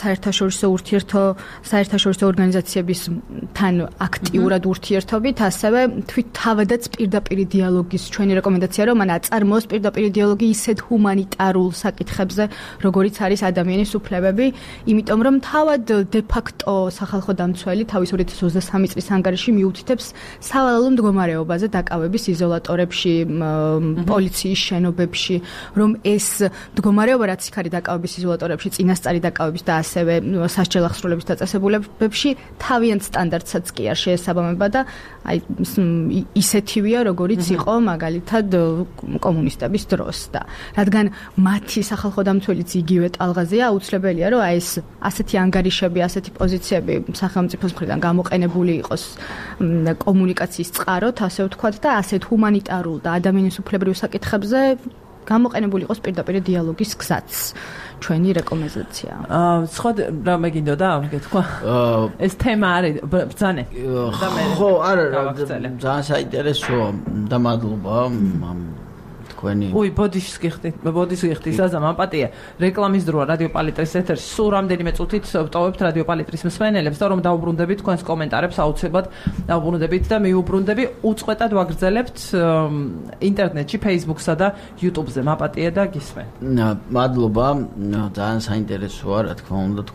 საერთაშორისო ორგანიზაციებისთან აქტიურად ურთიერთობით, ასევე თავადაც პირდაპირ დიალოგის ჩვენი რეკომენდაცია, რომ მან აწარმოოს პირდაპირ დიალოგი ისეთ ჰუმანიტარულ საკითხებზე, როგორიც არის ადამიანის უფლებები, იმიტომ რომ თავად დე-ფაქტო სახალხო დამცველი თავის 2023 წლის ანგარიში მიუთითებს სავალალო მდგომარეობაზე დაკავების იზოლატორებში, პოლიციის შენობებში, რომ ეს მდგომარეობა რაც იქ არის დაკავების იზოლატორებში, წინასწარი დაკავების და ასევე სასჯელ აღსრულების დაწესებულებებში თავიანთ სტანდარტსაც კი არ შეესაბამება და აი ისეთივეა, როგორიც იყო მაგალითად კომუნისტების დროს და რადგან მათი სახალხო დამცველიც იგივე ტალღაზია, აუცილებელია, რომ აი ეს ასეთი ანგარიშები, ასეთი პოზიციები სახელმწიფოს მხრიდან გამოყენებული იყოს კომუნიკაციის წყაროთ, ასე ვთქვათ და ასეთ ჰუმანიტარულ და ადამიანის უფლებრივ საკითხებზე გამოყენებული იყოს პირდაპირ დიალოგის გზაც. ჩვენი რეკომენდაცია. სხვა რამე გინდოდა გეთქვა? ეს თემა არის ბრძანე. ხო, არა, ძალიან საინტერესოა და მადლობა თქვენი. ბოდიშს გიხდი, საზამ აპატია. რეკლამის დროა რადიო პალიტრის ეთერში. სულ რამდენიმე წუთით ვტოვებთ რადიო პალიტრის მსმენელებს და რომ დაუბრუნდებით თქვენს კომენტარებს, აუცილებლად დაუბრუნდებით და მიუბრუნდები უწყვეტად ვაგრძელებთ ინტერნეტში, Facebook-სა და YouTube-ზე. მაპატია და გისმენ. მადლობა, ძალიან საინტერესოა, რა თქმა უნდა,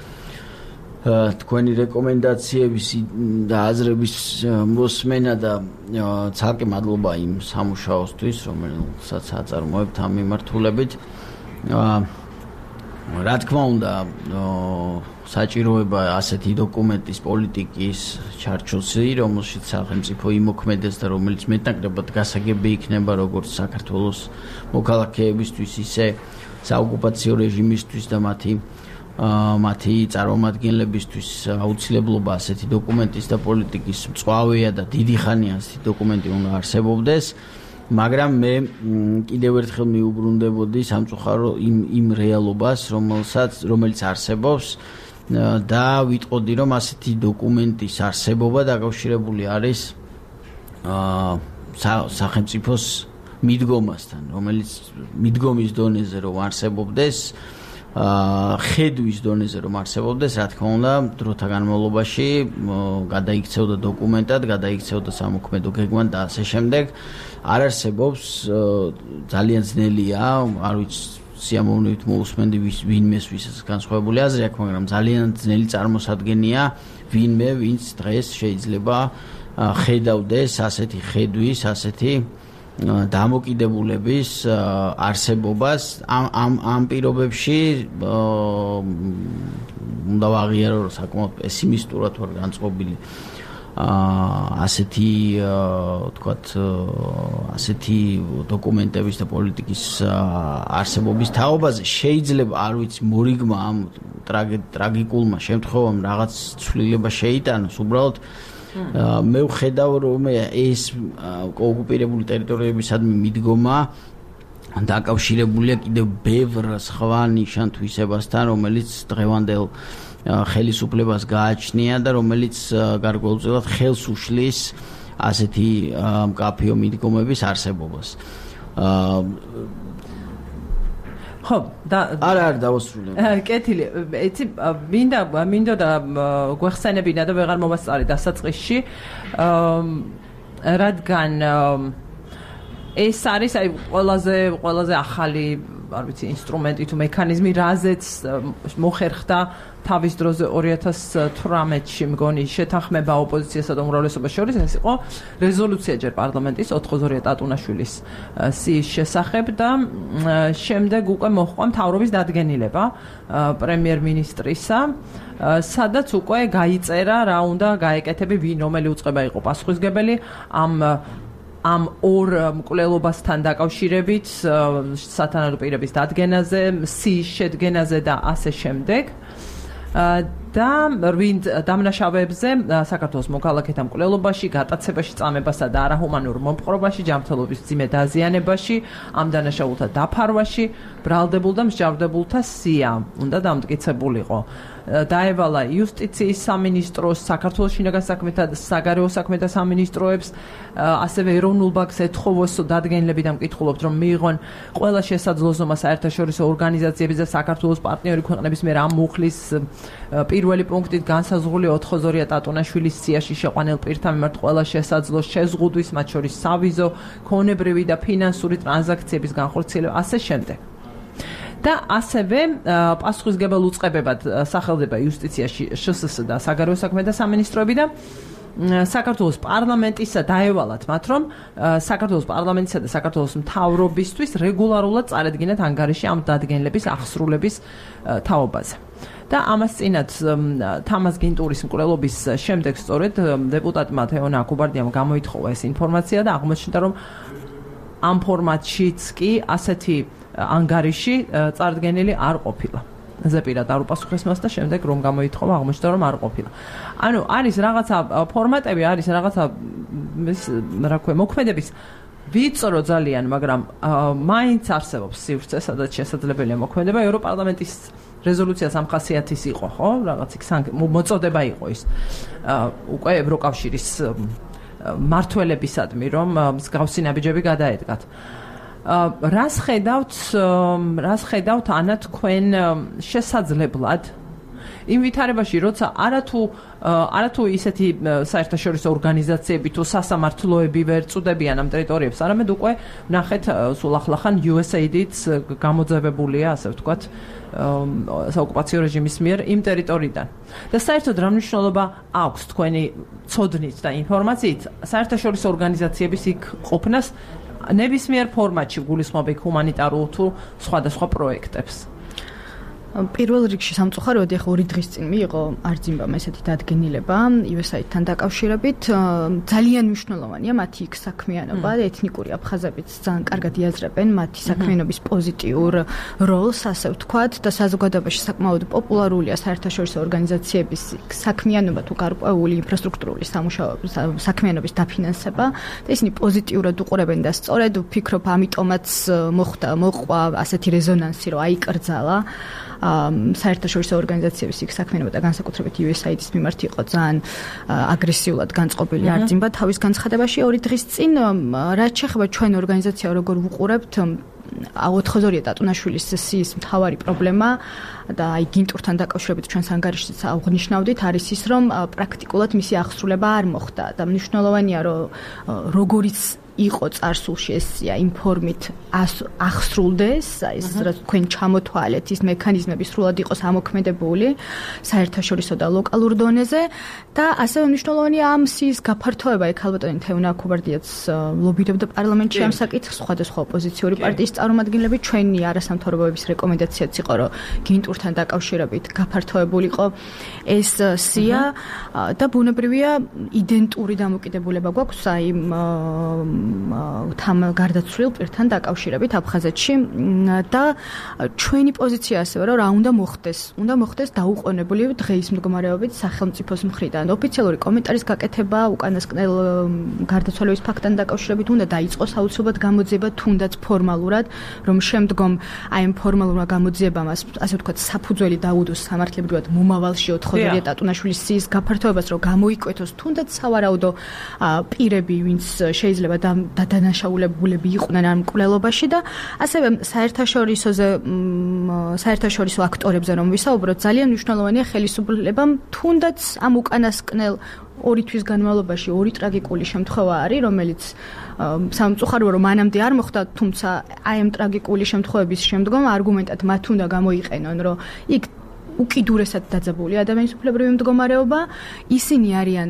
თქვენი რეკომენდაციების და აზრების მოსმენა და ცალკე მადლობა იმ სამუშაოსთვის, რომელსაც აწარმოებთ ამ მიმართულებით. რა თქმა უნდა, საჭიროება ასეთი დოკუმენტის პოლიტიკის ჩარჩოსი, რომელშიც სახელმწიფო იმოქმედეს და რომელიც მეტნაკლებად გასაგები იქნება როგორც საქართველოს მოქალაქეებისთვის, ისე საოკუპაციო რეჟიმისთვის და მათი წარმომადგენლებისთვის აუცილებლობა ასეთი დოკუმენტის და პოლიტიკის მწვავეა და დიდი ხანია ასეთი დოკუმენტი უნდა არსებობდეს, მაგრამ მე კიდევ ერთხელ მიუბრუნდებოდი სამწუხარო იმ რეალობას, რომელიც არსებობს და ვიტყოდი, რომ ასეთი დოკუმენტის არსებობა დაკავშირებული არის სახელმწიფოს მიდგომასთან, რომელიც მიდგომის დონეზე რომ არსებობდეს, ხედვის დონეზე რომ არსებობდეს, რა თქმა უნდა, დროთა განმავლობაში გადაიქცევდა დოკუმენტად, გადაიქცევდა სამოქმედო გეგმად და ასე შემდეგ. არ არსებობს ძალიან ძნელია, არ ვიცი სიამოვნებით მოусმენდი ვინმეს ვისაც განსხვავებული აზრი აქვს, მაგრამ ძალიან ძნელი წარმოსადგენია ვინმე, ვინც დღეს შეიძლება ხედავდეს ასეთი ხედვის, ასეთი დამოკიდებულების არსებობას ამ პირობებში უნდა ვაღიარო, რომ საკმაოდ პესიმისტურად ვარ განწყობილი ასეთი თქვათ ასეთი დოკუმენტების და პოლიტიკის არსებობის თაობაზე. შეიძლება არ ვიცი მორიგმა ამ ტრაგიკულმა შემთხვევამ რაღაც ცვლილება შეიტანოს, უბრალოდ მე ვხედავ, რომ ეს ოკუპირებული ტერიტორიებისადმი მიდგომა დაკავშირებულია კიდევ ბევრ სხვა ნიშან-თვისებასთან, რომელიც დღევანდელ ხელისუფლებას გააჩნია და რომელიც გარკვეულწილად ხელს უშლის ასეთი მკაფიო მიდგომების არსებობას. ხო, და არა დავასრულე. კეთილი, იცი, მინდოდა გვეხსენებინა და ვეღარ მომასწარი დასაწყისში, რადგან ეს არის აი ყველაზე ახალი, არ ვიცი, ინსტრუმენტი თუ მექანიზმი, რაზეც მოხერხდა თავის დროზე 2018-ში მგონი შეთანხმება ოპოზიციასა და უმრავლესობას შორის, ეს იყო რეზოლუცია ჯერ პარლამენტის 82 ტატუნაშვილის სიის შესახებ და შემდეგ უკვე მოჰყვა მთავრობის დადგენილება პრემიერ-მინისტრისა, სადაც უკვე გაიწერა რა უნდა გაეკეთები, რომელი უწყება იყო პასუხისმგებელი ამ ორ მკვლელობასთან დაკავშირებით, სათანადო პირების დადგენაზე, სიის შედგენაზე და ასე შემდეგ. და ვინ დამნაშავეებზე საქართველოს მოქალაქეთა მკვლელობაში, გატაცებაში, წამებასა და არაჰუმანურ მომპყრობაში, ჯანმრთელობის მძიმე დაზიანებაში, ამ დანაშაულთა დაფარვაში, ბრალდებულ და მსჯავრდებულთა სია უნდა დამტკიცებულიყო. დაევალა იუსტიციის სამინისტროს, საქართველოს შინაგან საქმეთა და საგარეო საქმეთა სამინისტროებს, ასევე ეროვნულ ბანკს ეთხოვოს დადგენილები და მკითხულობთ, რომ მიიღონ ყველა შესაძლო ზომა საერთაშორისო ორგანიზაციების და საქართველოს პარტნიორი ქვეყნების მიერ ამ მუხლის პირველი პუნქტით განსაზღვრული 82 ტატუნაშვილის სიაში შეყვანილ პირთა მიმართ ყველა შესაძლო შეზღუდვის, მათ შორის სავიზო, ქონებრივი და ფინანსური ტრანზაქციების განხორციელება, ასე შემდეგ. და ასევე პასუხისმგებელ უწყებებად სახელდება იუსტიციაში შსს და საგარეო საქმეთა სამინისტროები და საქართველოს პარლამენტისა დაევალათ მათ, რომ საქართველოს პარლამენტისა და საქართველოს მთავრობისთვის რეგულარულად წარედგინათ ანგარიში ამ დადგენილების აღსრულების თაობაზე. და ამას წინათ თამაზ გინტურის მკვლელობის შემდეგ სწორედ დეპუტატმა თეონა აკუბარდიამ გამოითხოვა ეს ინფორმაცია და აღმოჩნდა, რომ ამ ფორმატშიც კი ასეთი ანგარიში წარდგენილი არ ყოფილა. ზეპირად არ უპასუხეს მას და შემდეგ რომ გამოითხოვა აღმოჩნდა, რომ არ ყოფილა. ანუ არის რაღაცა ფორმატები, არის რაღაცა რა ქვია, მოქმედების ვიწრო ძალიან, მაგრამ მაინც არსებობს სივრცე, სადაც შესაძლებელია მოქმედება. ევროპარლამენტის რეზოლუციას ამ ხასიათის იყო, ხო? რაღაც იქ მოწოდება იყო ის. უკვე ევროკავშირის მართველებისადმი, რომ მსგავსი ნაბიჯები გადაედგათ. რას ხედავთ ანა თქვენ შესაძლებლად იმ ვითარებაში, როცა არათუ ისეთი საერთაშორისო ორგანიზაციები თუ სასამართლოები ვერ წუდებიან ამ ტერიტორიებს, არამედ უკვე ნახეთ სულ ახლახან USAID-იც გამოძევებულია, ასე ვთქვათ, საოკუპაციო რეჟიმის მიერ იმ ტერიტორიიდან. და საერთოდ რა მნიშვნელობა აქვს თქვენი ცოდნით და ინფორმაციით საერთაშორისო ორგანიზაციების იქ ყოფნას ნებისმიერ ფორმატში, გულისხმობ იქ ჰუმანიტარულ თუ სხვადასხვა პროექტებს? პირველ რიგში სამწუხაროდ ახლა 2 დღის წინ მიიღო არძიმბამ ესეთი დადგენილება USAID-თან დაკავშირებით. ძალიან მნიშვნელოვანია მათი იქ საქმიანობა, ეთნიკური აფხაზებიც ძალიან კარგად იაზრებენ მათი საქმიანობის პოზიტიურ როლს, ასე ვთქვათ, და საზოგადოებაში საკმაოდ პოპულარულია საერთაშორისო ორგანიზაციების საქმიანობა თუ გარკვეული ინფრასტრუქტურული საქმიანობის დაფინანსება და ისინი პოზიტიურად უყურებენ და სწორედ ვფიქრობ, ამიტომაც მოყვა ასეთი რეზონანსი, რომ აიკრძალა საერთაშორისო ორგანიზაციების იქ საქმიანობა და განსაკუთრებით USAID-ის მიმართ იყო ძალიან აგრესიულად განწყობილი არძიმბა თავის განცხადებაში 2 დღის წინ. რაც შეეხება ჩვენ ორგანიზაცია როგორ ვუყურებთ 82 ტატუნაშვილის სიის მთავარი პრობლემა და აი გინტურთან დაკავშირებით ჩვენს ანგარიშშიც აღნიშნავდით, არის ის, რომ პრაქტიკულად მისი აღსრულება არ მოხდა და მნიშვნელოვანია, რომ როგორიც იყო წარსულში ეს სია იმ ფორმით აღსრულდეს, ეს რაც თქვენ ჩამოთვალეთ, ის მექანიზმები სრულად იყოს ამოქმედებული საერთაშორისო და ლოკალურ დონეზე და ასევე მნიშვნელოვანია ამ სიის გაფართოება. იქ ალბათ თეონა აკუბარდიაც ლობირებდა პარლამენტში ამ საკითხს, სხვადასხვა ოპოზიციური პარტიის წარმომადგენლები. ჩვენი არასამთავრობოების რეკომენდაციაც იყო, რომ გინტურთან დაკავშირებით გაფართოებულიყო ეს სია და ბუნებრივია იდენტური დამოკიდებულება გვაქვს აი თან გარდაცვლილ პირთან დაკავშირებით აფხაზეთში და ჩვენი პოზიცია ასევე რომ რა უნდა მოხდეს. უნდა მოხდეს დაუყოვნებული დღეის მდგომარეობით სახელმწიფოს მხრიდან. ოფიციალური კომენტარის გაკეთება უკანასკნელ გარდაცვალების ფაქტთან დაკავშირებით უნდა დაიწყოს აუცილებლად გამოძიება, თუნდაც ფორმალურად, რომ შემდგომ აი ამ ფორმალურმა გამოძიებამ, ასე ვთქვათ, საფუძველი დაუდოს სამართლებრივად მომავალში 82 ტატუნაშვილის სიის გაფართოებას, რომ გამოიკვეთოს თუნდაც სავარაუდო პირები, ვინც შეიძლება დადანაშაულებულები იყვნენ ამ მკვლელობაში და ასევე საერთაშორისო აქტორებზე რომ ვისაუბროთ, ძალიან მნიშვნელოვანია ხელისუფლებამ თუნდაც ამ უკანასკნელ 2 თვის განმავლობაში 2 ტრაგიკული შემთხვევა არის, რომელიც სამწუხაროა რომ მანამდე არ მოხდა, თუმცა აი ამ ტრაგიკული შემთხვევების შემდგომ არგუმენტად მათ უნდა გამოიყენონ, რომ იქ უკიდურესად დაძაბული ადამიანის უფლებრივი მდგომარეობა, ისინი არიან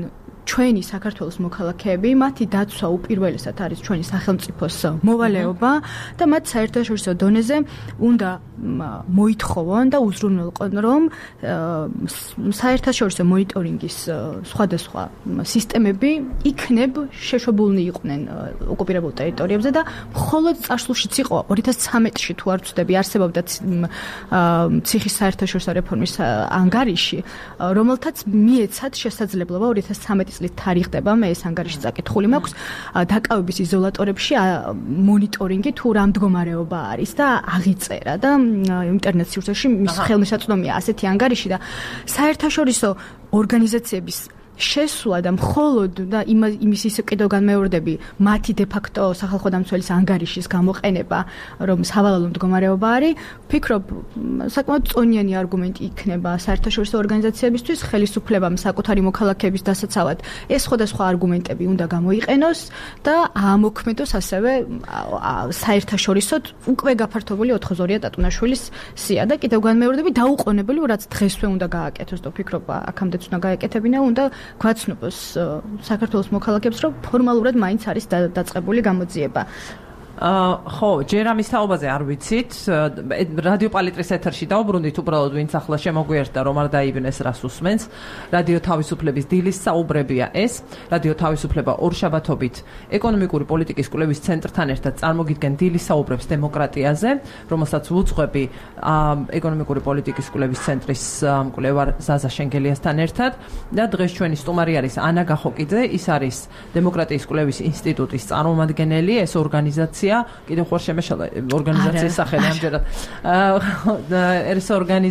ჩვენი საქართველოს მოქალაქეები, მათი დაცვა უპირველესად არის ჩვენი სახელმწიფოს მოვალეობა და მათ საერთაშორისო დონეზე უნდა მოითხოვონ და უზრუნველყონ, რომ საერთაშორისო მონიტორინგის სხვადასხვა სისტემები იქნებ შეშვებულნი იყვნენ ოკუპირებულ ტერიტორიებზე და მხოლოდ წარსულშიც იყო 2013-ში თუ არ ვცდები არსებობდა ციხის საერთაშორისო რეფორმის ანგარიში, რომელთაც მიეცათ შესაძლებლობა 2013 წლით თარიღდება, მე ეს ანგარიში წაკითხული მაქვს, დაკავების იზოლატორებში მონიტორინგი თუ რა მდგომარეობა არის და აღიწერა და ინტერნეტ სივრცეში მის ხელმისაწვდომია ასეთი ანგარიში და საერთაშორისო ორგანიზაციების შესვლა და მხოლოდ და იმის ისე კიდევ განმეორდები მათი დე-ფაქტო სახალხო დამცველის ანგარიშის გამოყენება, რომ სავალალო მდგომარეობა არის, ვფიქრობ, საკმაოდ წონიანი არგუმენტი იქნება საერთაშორისო ორგანიზაციებისთვის, ხელისუფლებამ საკუთარი მოქალაქეების დასაცავად ეს სხვადასხვა არგუმენტები უნდა გამოიყენოს და აამოქმედოს ასევე საერთაშორისოდ უკვე გაფართოვებული 92 ტატუნაშვილის სია და კიდევ განმეორდები დაუყოვნებელი, რაც დღესვე უნდა გააკეთოს და ვფიქრობ, აქამდეც უნდა გააკეთებინა, უნდა გვაცნობს საქართველოს მოქალაქეებს, რომ ფორმალურად მაინც არის დაწყებული გამოძიება. ხო, ჯერ ამის თაობაზე არ ვიცით. რადიო პალიტრის ეთერში დაუბრუნდით, უბრალოდ ვინც ახლა შემოგვიერთდა, რომ არ დაიბნეს რას უსმენს. რადიო თავისუფლების დილის საუბრებია ეს. რადიო თავისუფლება ორშაბათობით ეკონომიკური პოლიტიკის კვლევის ცენტრთან ერთად წარმოგიდგენ დილის საუბრებს დემოკრატიაზე, რომელსაც ვუძღვები ეკონომიკური პოლიტიკის კვლევის ცენტრის მკვლევარ ზაზა შენგელიასთან ერთად და დღეს ჩვენი სტუმარი არის ანა გახოკიძე, ის არის დემოკრატიის კვლევის ინსტიტუტის წარმომადგენელი, ეს ორგანიზაცია კიდევ ხوار შემეშალა ორგანიზაციის სახელი ამჯერად ეს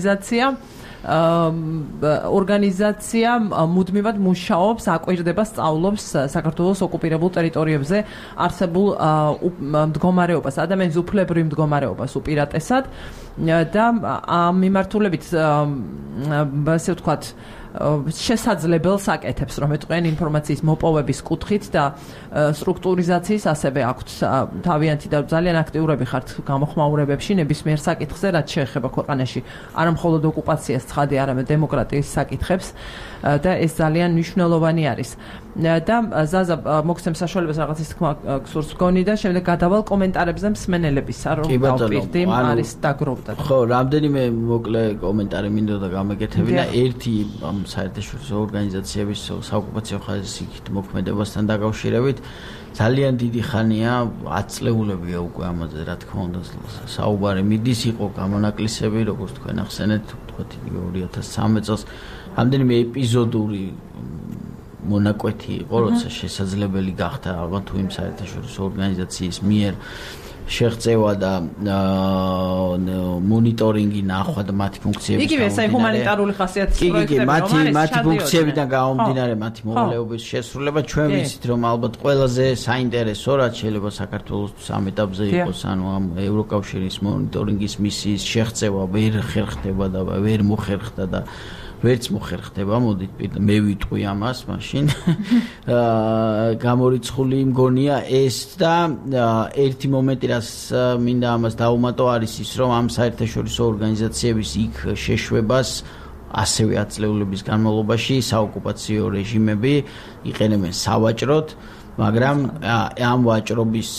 ორგანიზაცია მუდმივად მუშაობს, აკვირდება, სწავლობს საქართველოს ოკუპირებულ ტერიტორიებზე არსებულ მდგომარეობას, ადამიანის უფლებრივ მდგომარეობას უპირატესად და ამ მიმართულებით ასე ვთქვათ შესაძლებელს აკეთებს, რომ ეტყვიან ინფორმაციის მოპოვების კუთხით და სტრუქტურიზაციის ასევე აქვთ თავიანთი და ძალიან აქტიურები ხართ გამოხმაურებებში ნებისმიერ საკითხზე, რაც შეეხება ქვეყანაში არა მხოლოდ ოკუპაციას ცხადი, არამედ დემოკრატიის საკითხებს და ეს ძალიან მნიშვნელოვანი არის. და ზაზა მოგცემ საშუალებას რაღაცის თქმა გსურს გონი და შემდეგ გადავალ კომენტარებზე მსმენელებისა, რომ დავპირდი არის დაგროვდა. ხო, რამდენიმე მოკლე კომენტარი მინდოდა გამეკეთებინა. ერთი საერთაშორისო ორგანიზაციების საოკუპაციო ხაზის იქით მოქმედებასთან დაკავშირებით ძალიან დიდი ხანია, 10 წლეულებია უკვე ამაზე, რა თქმა უნდა, საუბარი მიდის, იყო გამონაკლისები, როგორც თქვენ ახსენეთ, თქვათ 2013 წელს, რამდენიმე ეპიზოდური მონაკვეთი იყო, როცა შესაძლებელი გახდა ალბათ თუ იმ საერთაშორისო ორგანიზაციის მიერ შეღწევა და მონიტორინგი ნახვა და მათი ფუნქციების იგივე ჰუმანიტარული ხასიათის პროექტები, მათი ფუნქციებიდან გამომდინარე მათი მოვალეობის შესრულება, ჩვენ ვიცით, რომ ალბათ ყველაზე საინტერესო რაც შეიძლება საქართველოს ამ ეტაპზე იყოს, ანუ ამ ევროკავშირის მონიტორინგის მისიის შეღწევა ვერ ხერხდება და ვერ მოხერხდა და ვერც მოხერხდება, მოდით მე ვიტყვი ამას მაშინ. გამორიცხული მგონია ეს და ერთი მომენტი რაც მინდა ამას დაუმატო არის ის, რომ ამ საერთაშორისო ორგანიზაციების იქ შეშვებას ასევე 10 წლეულების განმავლობაში საოკუპაციო რეჟიმები იყენებენ სავაჭროდ, მაგრამ ამ ვაჭრობის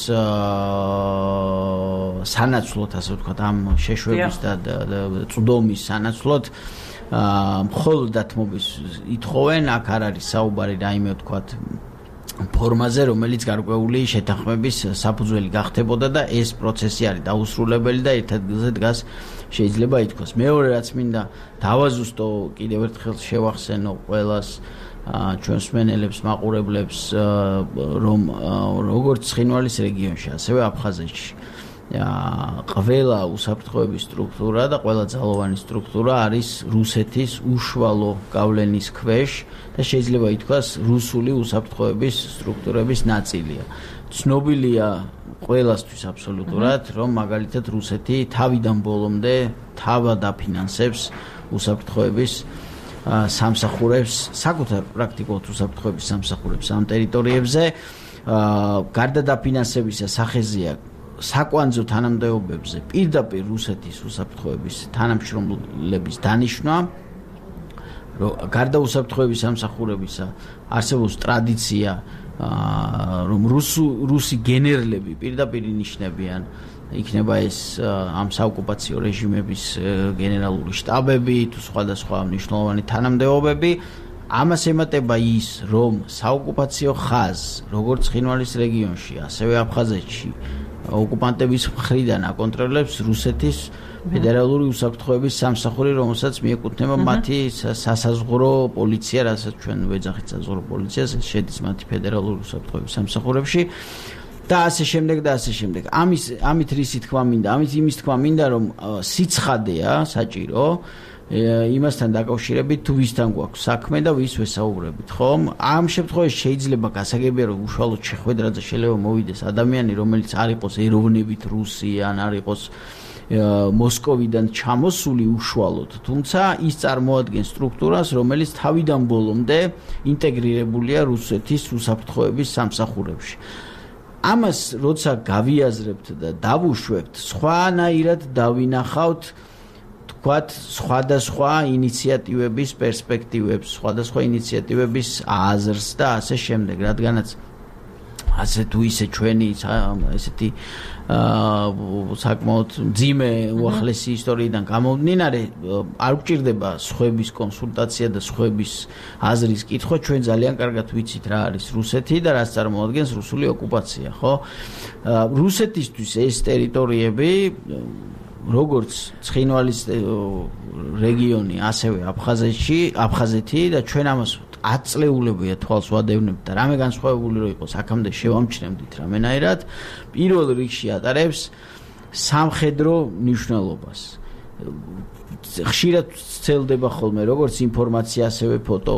სანაცვლოდ, ასე ვთქვათ, ამ შეშვების და წვდომის სანაცვლოდ მხოლოდ დათმობის ითხოვენ, აქ არ არის საუბარი რაიმე ვთქვათ ფორმაზე, რომელიც გარკვეული შეთანხმების საფუძველი გახდებოდა და ეს პროცესი არის დაუსრულებელი და ერთად გზაზე დგას შეიძლება ითქვას. მეორე რაც მინდა დავაზუსტო, კიდევ ერთხელ შევახსენო ყველას ჩვენს მსმენელებს, მაყურებლებს, რომ როგორც ცხინვალის რეგიონში, ასევე აფხაზეთში ყველა უსაფრთხოების სტრუქტურა და ყველა ძალოვანი სტრუქტურა არის რუსეთის უშუალო გავლენის ქვეშ და შეიძლება ითქვას რუსული უსაფრთხოების სტრუქტურების ნაწილია. ცნობილია ყველასთვის აბსოლუტურად, რომ მაგალითად რუსეთი თავიდან ბოლომდე თავად აფინანსებს უსაფრთხოების სამსახურებს, საკუთარ პრაქტიკულად უსაფრთხოების სამსახურებს ამ ტერიტორიებზე. გარდა დაფინანსებისა სახეზეა საკვანძო თანამდებობებზე პირდაპირ რუსეთის უსაფრთხოების თანამშრომლების დანიშვნა, გარდა უსაფრთხოების სამსახურებისა არსებობს ტრადიცია რომ რუსი გენერლები პირდაპირ ინიშნებიან იქნება ეს ამ საოკუპაციო რეჟიმების გენერალური შტაბები თუ სხვადასხვა მნიშვნელოვანი თანამდებობები ამას ემატება ის რომ საოკუპაციო ხაზს როგორც ცხინვალის რეგიონში ასევე აფხაზეთში ოკუპანტების მხრიდან აკონტროლებს რუსეთის ფედერალური უსაფრთხოების სამსახური რომელსაც მიეკუთვნება მათი სასაზღვრო პოლიცია რასაც ჩვენ ვეძახით საზღვრო პოლიციას ეს შედის მათი ფედერალური უსაფრთხოების სამსახურებში და ასე შემდეგ და ასე შემდეგ. ამით რისი თქვა მინდა? ამით იმის თქვა მინდა, რომ სიცხადეა საჭირო იმასთან დაკავშირებით თუ ვისთან გვაქვს საქმე და ვის ვესაუბრებით, ხომ? ამ შემთხვევაში შეიძლება გასაგებია რომ უშუალოდ შეხვედრაზე შეიძლება მოვიდეს ადამიანი, რომელიც არ იყოს ეროვნებით რუსი ან არ იყოს მოსკოვიდან ჩამოსული უშუალოდ, თუმცა ის წარმოადგენს სტრუქტურას, რომელიც თავიდან ბოლომდე ინტეგრირებულია რუსეთის უსაფრთხოების სამსახურებში. ამას როცა გავიაზრებთ და დავუშვებთ, სხვანაირად დავინახავთ თქვათ სხვადასხვა ინიციატივების პერსპექტივებს, სხვადასხვა ინიციატივების აზრს და ასე შემდეგ, რადგანაც ასე თუ ისე ჩვენი ესეთი საკმაოდ მძიმე უახლესი ისტორიიდან გამომდინარე არ გვჭირდება სხვების კონსულტაცია და სხვების აზრის კითხვა, ჩვენ ძალიან კარგად ვიცით რა არის რუსეთი და რაც წარმოადგენს რუსული ოკუპაცია, ხო? რუსეთისთვის ეს ტერიტორიები როგორც ცხინვალის რეგიონი, ასევე აფხაზეთი და ჩვენ ამას 10 წლეულებია თვალს ვადევნებთ და რამე განსხვავებული რო იყოს აქამდე შევამჩნევდით რამენაირად პირველ რიგში ატარებს სამხედრო მნიშვნელობას ხშირად ცელდება ხოლმე როგორც ინფორმაცია ასევე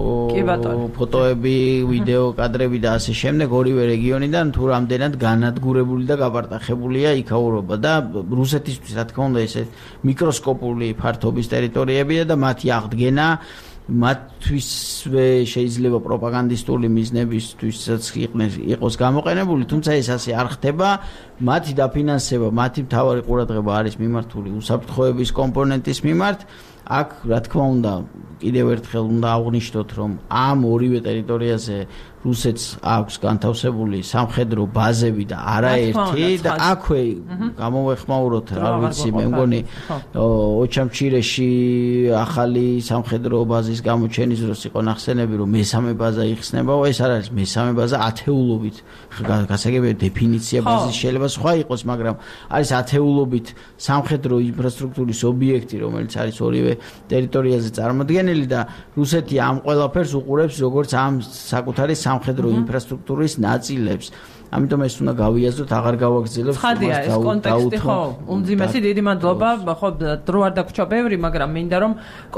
ფოტოები, ვიდეო კადრები და ასე შემდეგ ორივე რეგიონიდან თუ რამდენად განადგურებული და გაპარტახებულია იქაურობა და რუსეთისთვის რა თქმა უნდა ესე მიკროსკოპული ფართობის ტერიტორიებია და მათი აღდგენა მათთვისვე შეიძლება პროპაგანდისტული მიზნებისთვისაც იყოს გამოყენებული, თუმცა ეს ასე არ ხდება. მათი დაფინანსება, მათი მთავარი ყურადღება არის მიმართული უსაფრთხოების კომპონენტის მიმართ. აქ რა თქმა უნდა კიდევ ერთხელ უნდა აღვნიშნოთ, რომ ამ ორივე ტერიტორიაზე რუსეთს აქვს განთავსებული სამხედრო ბაზები და არაერთი და აქვე გამოვეხმაუროთ, რა ვიცი, მე მგონი ოჩამჩირეში ახალი სამხედრო ბაზის გამოჩენის დროს იყო ნახსენები, რომ მესამე ბაზა იხსნებაო, ეს არ არის მესამე ბაზა, ათეულობით გასაგებია დეფინიცია ბაზის შეიძლება სხვა იყოს, მაგრამ არის ათეულობით სამხედრო ინფრასტრუქტურის ობიექტი, რომელიც არის ორივე ტერიტორიაზე წარმოდგენილი და რუსეთი ამ ყველაფერს უყურებს როგორც ამ საკუთარი სამხედრო ინფრასტრუქტურის ნაწილებს. ამიტომ ეს უნდა გავიაზროთ, აღარ გავაგრძელებ. ხადია ეს კონტექსტი ხო, უმძიმესი დიდი მადლობა, ხო დრო არ დაგვრჩა ბევრი, მაგრამ მინდა რომ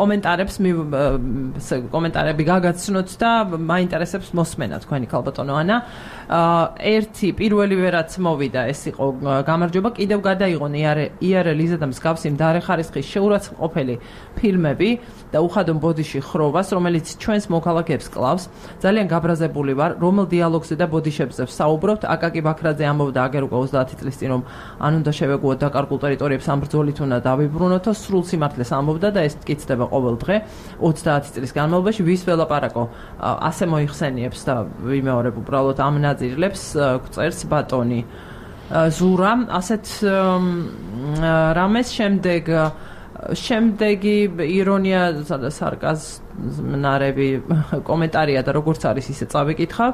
კომენტარები გაგაცნოთ და მაინტერესებს მოსმენა თქვენი ქალბატონო ანა. ერთი პირველივე რაც მოვიდა, ეს იყო გამარჯობა, კიდევ გადაიღონ IRL-იზა და მსგავსი მდარე ხარისხის შეურაცხმყოფელი ფილმები და უხადო ბოდიში ხროვას, რომელიც ჩვენს მოქალაქეებს კლავს. ძალიან გაბრაზებული ვარ, რომელ დიალოგზე და ბოდიშებზე ვსაუბრობთ. აკაკი ბაქრაძე ამბობდა აგერ უკვე 30 წლის წინ, რომ ან უნდა შევეგუოთ დაკარგულ ტერიტორიებს ამ ბრძოლით უნდა დავიბრუნოთო, სრულ სიმართლეს ამბობდა და ეს მტკიცდება ყოველ დღე 30 წლის განმავლობაში. ვის ველაპარაკო, ასე მოიხსენიებს და ვიმეორებ უბრალოდ ამ ნაძირლებს წერს ბატონი ზურა, ასეთ რამეს შემდეგი ირონია და სარკაზმნარები კომენტარია და როგორც არის ისე წავიკითხავ.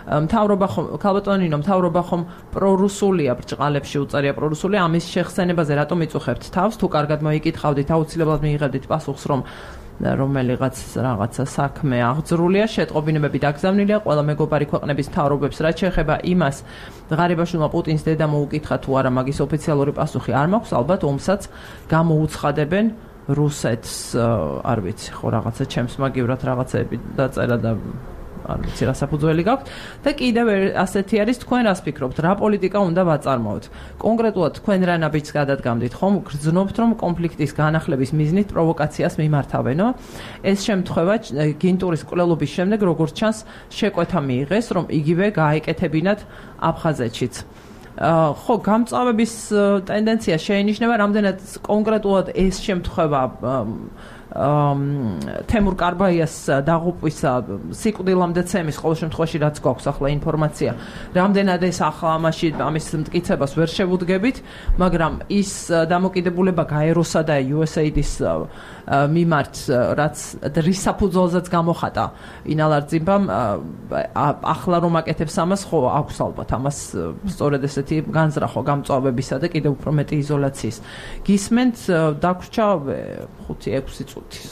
მთავრობა ხომ პრორუსულია, ბრჭყალებში უწერია პრორუსული, ამის შეხსენებაზე რატომ იწუხებთ თავს? თუ კარგად მოიკითხავდით, აუცილებლად მიიღებდით პასუხს, რომ რომელიღაც რაღაცა საქმე აღძრულია, შეტყობინებები დაგზავნილია ყველა მეგობარი ქვეყნების მთავრობებს, რაც შეეხება იმას, ღარიბაშვილმა პუტინს დედა მოუკითხა თუ არა, მაგის ოფიციალური პასუხი არ მაქვს, ალბათ ომსაც გამოუცხადებენ რუსეთს, არ ვიცი, ხო რაღაცა ჩემს მაგივრად რაღაცები დაწერა და არ ვიცი რა საფუძველი გაქვთ და კიდევ ასეთი არის, თქვენ რას ფიქრობთ, რა პოლიტიკა უნდა ვაწარმოოთ? კონკრეტულად თქვენ რა ნაბიჯს გადადგამდით, ხომ გრძნობთ, რომ კონფლიქტის განახლების მიზნით პროვოკაციას მიმართავენო? ეს შემთხვევა გინტურის კვლელობის შემდეგ, როგორც ჩანს, შეკვეთა მიიღეს, რომ იგივე გააეკეთებინათ აფხაზეთშიც. ხო, გამწვავების ტენდენცია შეინიშნება, რამდენად კონკრეტულად ეს შემთხვევა თემურ კარბაიას დაღუპვის სიკვდილამდე ცემის ყოველ შემთხვევაში რაც გვაქვს ახლა ინფორმაცია რამდენად ეს ახლა ამის მტკიცებას ვერ შევუდგებით მაგრამ ის დამოკიდებულება გაეროსა და USAID-ის მიმართ რაც რის საფუძველზეც გამოხატა ინალარძიბამ ახლა რომ აკეთებს ამას ხო აქვს ალბათ ამას სწორედ ესეთი განზრახვა გამწვავებისა და კიდევ უფრო მეტი იზოლაციის გისმენთ დაგვრჩა 5-6 წუთი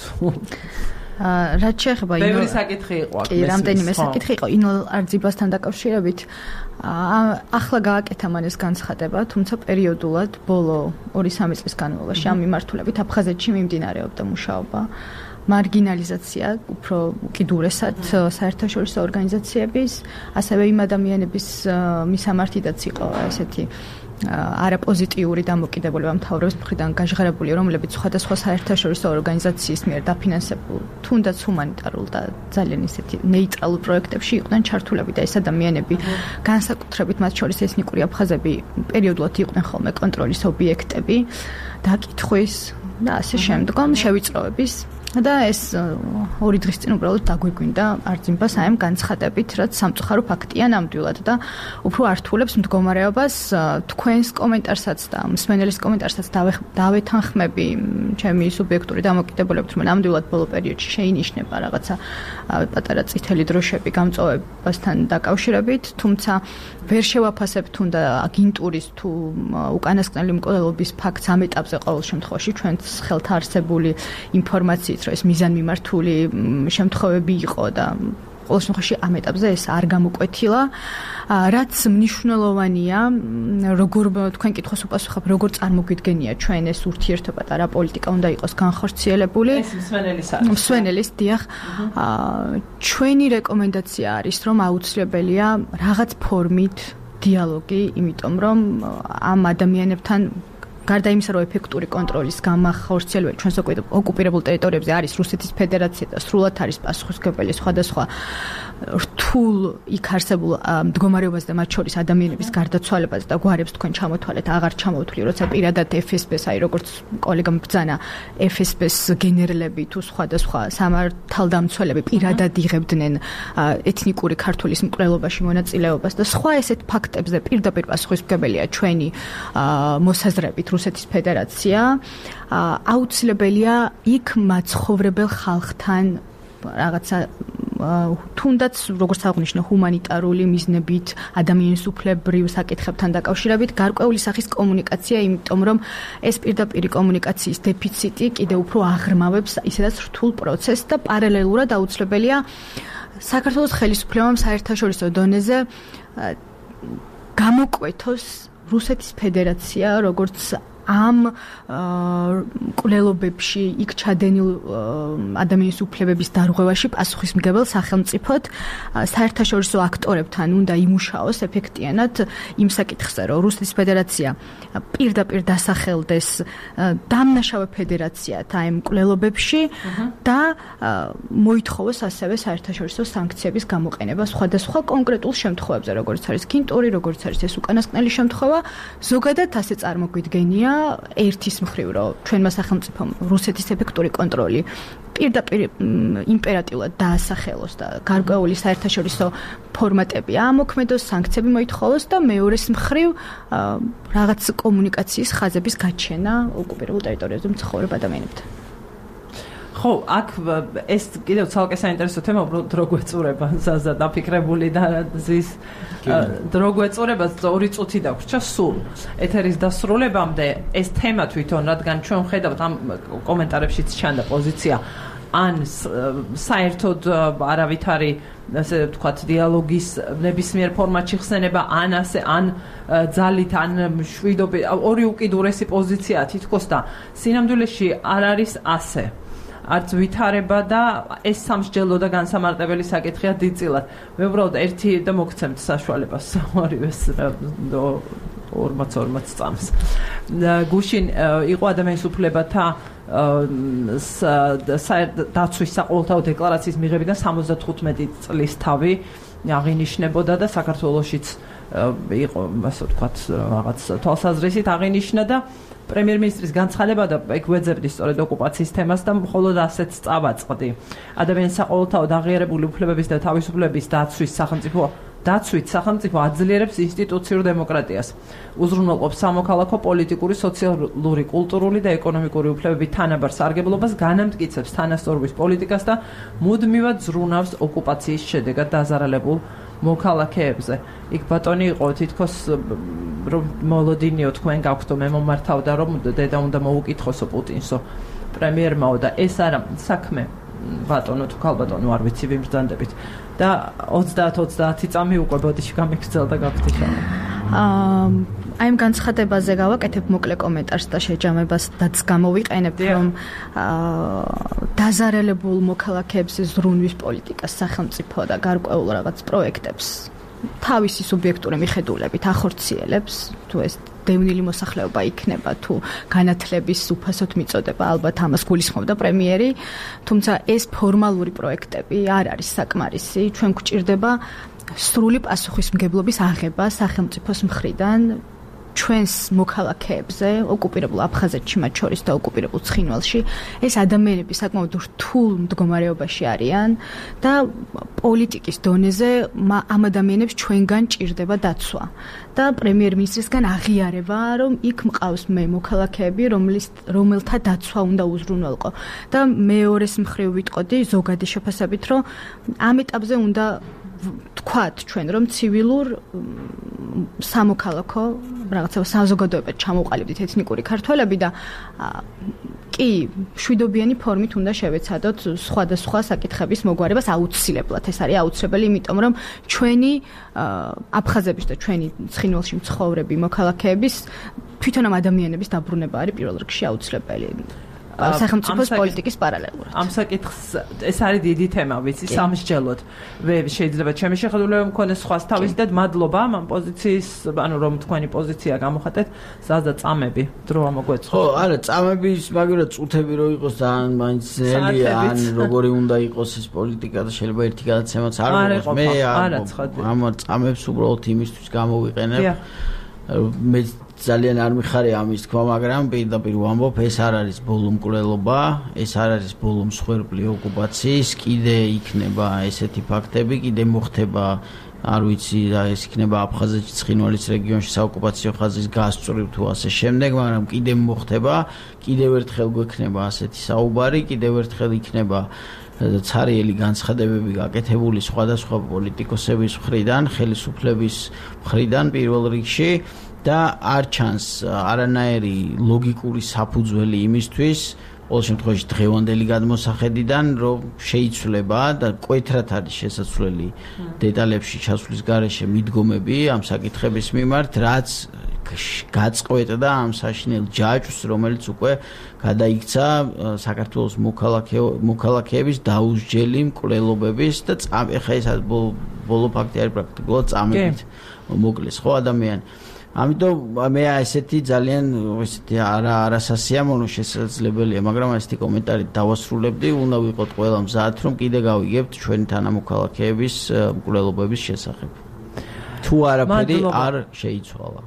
რაც შეეხება ბევრი საკითხი იყო აქ კი რამდენიმე საკითხი იყო ინალარძიბასთან დაკავშირებით ახლა გააკეთა მან ეს განცხადება თუმცა პერიოდულად ბოლო 2-3 წლის განმავლობაში ამ მიმართულებით აფხაზეთში მიმდინარეობდა მუშაობა მარგინალიზაცია უფრო უკიდურესად საერთაშორისო ორგანიზაციების ასევე იმ ადამიანების მისამართიდაც იყო ესეთი არაპოზიტიური დამოკიდებულება მთავრობის მხრიდან გაჟღერებული რომლებიც სხვადასხვა საერთაშორისო ორგანიზაციის მიერ დაფინანსებულ თუნდაც ჰუმანიტარულ და ძალიან ისეთი ნეიტრალურ პროექტებში იყვნენ ჩართულები და ეს ადამიანები განსაკუთრებით მათ შორის ეთნიკური აფხაზები პერიოდულად იყვნენ ხოლმე კონტროლის ობიექტები დაკითხვის და ასე შემდგომ შევიწროების და ეს 2 დღის წინ უბრალოდ დაგვიგვინდა არძიმბას ამ განცხადებით, რაც სამწუხარო ფაქტია ნამდვილად და უფრო ართულებს მდგომარეობას თქვენს კომენტარსაც და მსმენელის კომენტარსაც დავეთანხმები ჩემი სუბიექტური დამოკიდებულებით, რომ ნამდვილად ბოლო პერიოდში შეინიშნება რაღაცა პატარა წითელი დროშები გამწვავებასთან დაკავშირებით, თუმცა ვერ შევაფასებ თუნდა აგენტურის თუ უკანასკნელი მკვლელობის ფაქტს ამ ეტაპზე ყოველ შემთხვევაში ჩვენს ხელთ არსებული ინფორმაციით რომ ეს მიზანმიმართული შემთხვევები იყო და ყოველ შემთხვევაში ამ ეტაპზე ეს არ გამოკვეთილა რაც მნიშვნელოვანია როგორ თქვენ კითხვას უპასუხებ როგორ წარმოგვიდგენია ჩვენ ეს ურთიერთობა და რა პოლიტიკა უნდა იყოს განხორციელებული ეს მსვენელის დიახ ჩვენი რეკომენდაცია არის რომ აუცილებელია რაღაც ფორმით დიალოგი იმიტომ რომ ამ ადამიანებთან გარდა იმისა, რომ ეფექტური კონტროლის გამახორციელება ჩვენს ოკუპირებულ ტერიტორიებზე არის რუსეთის ფედერაცია და სრულად არის პასუხისმგებელი სხვადასხვა რთულ იქ არსებულ მდგომარეობას და მათ შორის ადამიანების გარდაცვალებას და გვარებს თქვენ ჩამოთვალეთ, აღარ ჩამოვთვლი, როცა პირადად FSB-ს, აი როგორც კოლეგამ ბრძანა, FSB-ს გენერლები თუ სხვადასხვა სამართალდამცველები პირადად იღებდნენ ეთნიკური ქართულის მკვლელობაში მონაწილეობას და სხვა ესეთ ფაქტებზე პირდაპირ პასუხისმგებელია ჩვენი მოსაზრებით რუსეთის ფედერაცია აუცილებელია იქ მაცხოვრებელ ხალხთან რაღაცა თუნდაც როგორც აღნიშნე ჰუმანიტარული მიზნებით ადამიანის უფლებრივ საკითხებთან დაკავშირებით გარკვეული სახის კომუნიკაცია იმიტომ რომ ეს პირდაპირი კომუნიკაციის დეფიციტი კიდევ უფრო აღრმავებს ისედაც რთულ პროცესს და პარალელურად აუცილებელია საქართველოს ხელისუფლებამ საერთაშორისო დონეზე გამოკვეთოს რუსეთის ფედერაცია როგორც ამ კვლელობებში იქ ჩადენილ ადამიანის უფლებების დარღვევაში პასუხისმგებელ სახელმწიფოდ საერთაშორისო აქტორებთან უნდა იმუშაოს ეფექტიანად იმ საკითხზე, რომ რუსეთის ფედერაცია პირდაპირ დასახელდეს დამნაშავე ფედერაციად ამ კვლელობებში და მოითხოვოს ასევე საერთაშორისო სანქციების გამოყენება სხვადასხვა კონკრეტულ შემთხვევებზე, როგორც არის კინტური, როგორც არის ეს უკანასკნელი შემთხვევა, ზოგადად ასე წარმოგვიდგენია ერთის მხრივ რომ ჩვენმა სახელმწიფომ რუსეთის ეფექტური კონტროლი პირდაპირ იმპერატიულად დაასახელოს და გარკვეული საერთაშორისო ფორმატები ამოქმედოს, სანქციები მოითხოვოს და მეორეს მხრივ რაღაც კომუნიკაციის ხაზების გაჩენა ოკუპირებულ ტერიტორიაზე მცხოვრებ ადამიანებთან. ხო, აქ ეს კიდევ ცალკე საინტერესო თემა, უბრალოდ რო გვეწურება ზაზა დაფიქრებული და ზის რო გვეწურება 2 წუთი დაგვრჩა სულ ეთერის დასრულებამდე ეს თემა თვითონ, რადგან ჩვენ ხედავთ ამ კომენტარებშიც ჩანდა პოზიცია ან საერთოდ არავითარი ასე ვთქვათ დიალოგის ნებისმიერ ფორმატში ხსენება ან ასე ან ძალით ან შვიდობით ორი უკიდურესი პოზიციაა თითქოს და სინამდვილეში არ არის ასე არც ვითარება და ეს სამსჯელო და განსამარტებელი საკითხია დიდწილად. მე უბრალოდ ერთი და მოგცემთ საშუალებას ორივეს 40 წამს. გუშინ იყო ადამიანის უფლებათა დაცვის საყოველთაო დეკლარაციის მიღებიდან 75 წლის თავი აღინიშნებოდა და საქართველოშიც იყო ასე ვთქვათ რაღაც თვალსაზრისით აღინიშნა და პრემიერ-მინისტრის განცხადება და ეგ ვეძებდი სწორედ ოკუპაციის თემას და მხოლოდ ასეც წავაწყდი. ადამიანის საყოველთაოდ აღიარებული უფლებების და თავისუფლების დაცვით სახელმწიფო აძლიერებს ინსტიტუციურ დემოკრატიას. უზრუნველყოფს სამოქალაქო, პოლიტიკური, სოციალური, კულტურული და ეკონომიკური უფლებების თანაბარ სარგებლობას, განამტკიცებს თანასწორობის პოლიტიკას და მუდმივად ზრუნავს ოკუპაციის შედეგად დაზარალებულ მოქალაქეებზე. იქ ბატონი იყო თითქოს რომ მოლოდინიო თქვენ გაქვთ მე მომართავდა რომ დედა უნდა მოუკითხოსო პუტინსო პრემიერმაო და ეს არა საქმე ბატონო თუ ქალბატონო არ ვიცი ვიმბრძანდებით და 30 წამი უკვე ბოდიში გამიგრძელდა გაქვთ აი ამ განცხადებაზე გავაკეთებ მოკლე კომენტარს და შეჯამებასაც გამოვიყენებ რომ დაზარალებულ მოქალაქეებზე ზრუნვის პოლიტიკას სახელმწიფო და გარკვეულ რაღაც პროექტებს თავისი სუბიექტური მიხედულებით ახორციელებს თუ ეს დევნილი მოსახლეობა იქნება თუ განათლების უფასოდ მიწოდება ალბათ ამას გულისხმობდა პრემიერი თუმცა ეს ფორმალური პროექტები არ არის საკმარისი ჩვენ გვჭირდება სრული პასუხისმგებლობის აღება სახელმწიფოს მხრიდან ჩვენს მოქალაქეებზე ოკუპირებულ აფხაზეთში მათ შორის და ოკუპირებულ ცხინვალში ეს ადამიანები საკმაოდ რთულ მდგომარეობაში არიან და პოლიტიკის დონეზე ამ ადამიანებს ჩვენგან ჭირდება დაცვა და პრემიერ-მინისტრისგან აღიარება რომ იქ მყავს მე მოქალაქეები რომელთა დაცვა უნდა უზრუნველყო და მეორეს მხრივ ვიტყოდი ზოგადი შეფასებით რომ ამ ეტაპზე უნდა თქვათ ჩვენ რომ ცივილურ სამოქალაქო რაღაცა საზოგადოებად ჩამოყალიბდით ეთნიკური ქართველები და კი შვიდობიანი ფორმით უნდა შევეცადოთ სხვადასხვა საკითხების მოგვარებას აუცილებლად ეს არის აუცილებელი იმიტომ რომ ჩვენი აფხაზების და ჩვენი ცხინვალში მცხოვრები მოქალაქეების თვითონ ამ ადამიანების დაბრუნება არის პირველ რიგში აუცილებელი სახელმწიფოს პოლიტიკის პარალელურად. ამ საკითხს ეს არის დიდი თემა, ვიცი, სამსჯელოდ. შეიძლება ჩემი შეხედულება მქონდეს სხვას თავისდად, მადლობა ამ პოზიციის, ანუ რომ თქვენი პოზიცია გამოხატეთ, ზაზა წამები, დრო ამოგვეცხო. ხო, არა, წამების, მაგრამ წუთები რო იყოს ძალიან მაინც ძნელია, ან როგორი უნდა იყოს ეს პოლიტიკა და შეიძლება ერთი გადაცემაც არ მოხდეს. მე ამ წამებს უბრალოდ იმისთვის გამოვიყენებ. მე ძალიან არ მიხარია ამის თქვა, მაგრამ პირდაპირ ვამბობ, ეს არ არის ბოლო მკვლელობა, ეს არ არის ბოლო მსხვერპლი ოკუპაციის, კიდე იქნება ესეთი ფაქტები, კიდე მოხდება, არ ვიცი, და ეს იქნება აფხაზეთში, ცხინვალის რეგიონში საოკუპაციო ხაზის გასწვრივ თუ ასე შემდეგ, მაგრამ კიდე მოხდება, კიდევ ერთხელ გვექნება ასეთი საუბარი, კიდევ ერთხელ იქნება ცარიელი განცხადებები გაკეთებული სხვადასხვა პოლიტიკოსების მხრიდან, ხელისუფლების მხრიდან პირველ რიგში და არ ჩანს არანაირი ლოგიკური საფუძველი იმისთვის, ყოველ შემთხვევაში დღევანდელი გადმოსახედიდან, რომ შეიცვლება და კვეთრად არის შესაძლებელი დეტალებში ჩასვლის გარეშე მიდგომები ამ საკითხების მიმართ, რაც გაწყვეტდა ამ საშინელ ჯაჭვს, რომელიც უკვე გადაიქცა საქართველოს მოქალაქეების დაუსჯელი მკვლელობების და ეხა ეს ბოლო ფაქტი არის პრაქტიკულად წამებით მოკლეს ხო ადამიანი. ამიტომ მე ესეთი ძალიან ესეთი არასასიამოვნო შესაძლებელია, მაგრამ ესეთი კომენტარი დავასრულებდი, უნდა ვიყოთ ყველა მზად, რომ კიდე გავიგებთ ჩვენი თანამოქალაქეების მკვლელობების შესახებ. თუ არაფერი არ შეიცვალა.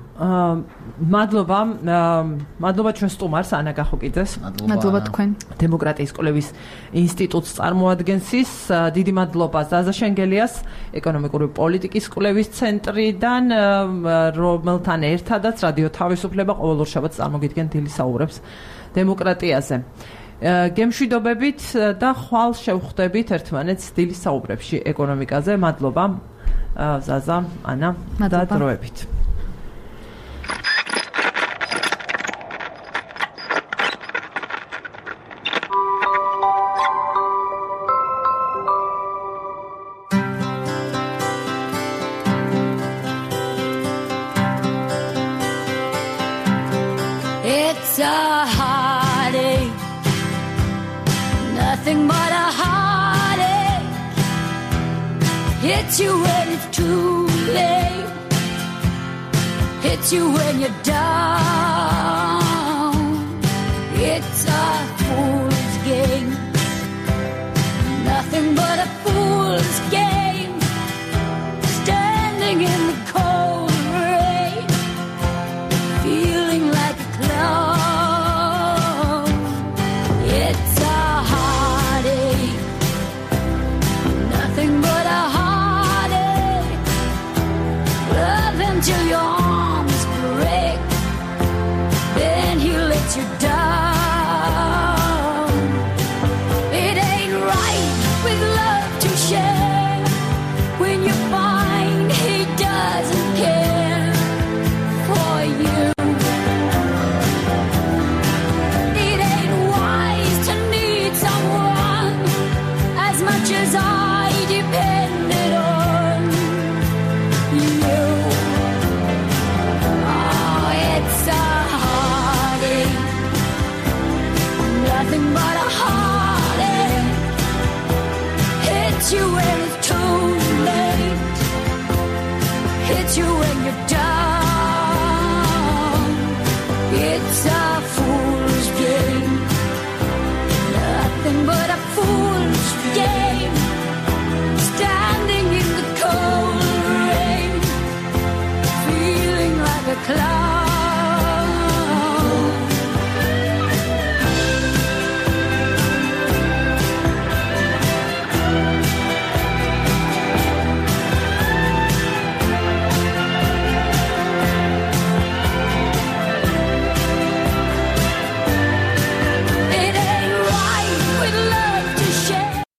მადლობა ჩვენ სტუმარს ანა გახოკიძეს. მადლობა თქვენ. დემოკრატიის კვლევის ინსტიტუტს წარმოადგენს ის. დიდი მადლობა ზაზა შენგელიას, ეკონომიკური პოლიტიკის კვლევის ცენტრიდან, რომელთან ერთადაც რადიო თავისუფლება ყოველ შაბათს წარმოგიდგენ დილის საუბრებს დემოკრატიაზე. გემშვიდობებით და ხვალ შევხვდებით ერთმანეთს დილის საუბრებში ეკონომიკაზე. მადლობა ზაზა, ანა და დროებით. It's a heartache, nothing but a heartache. Hits you when it's too late, hits you when you're done.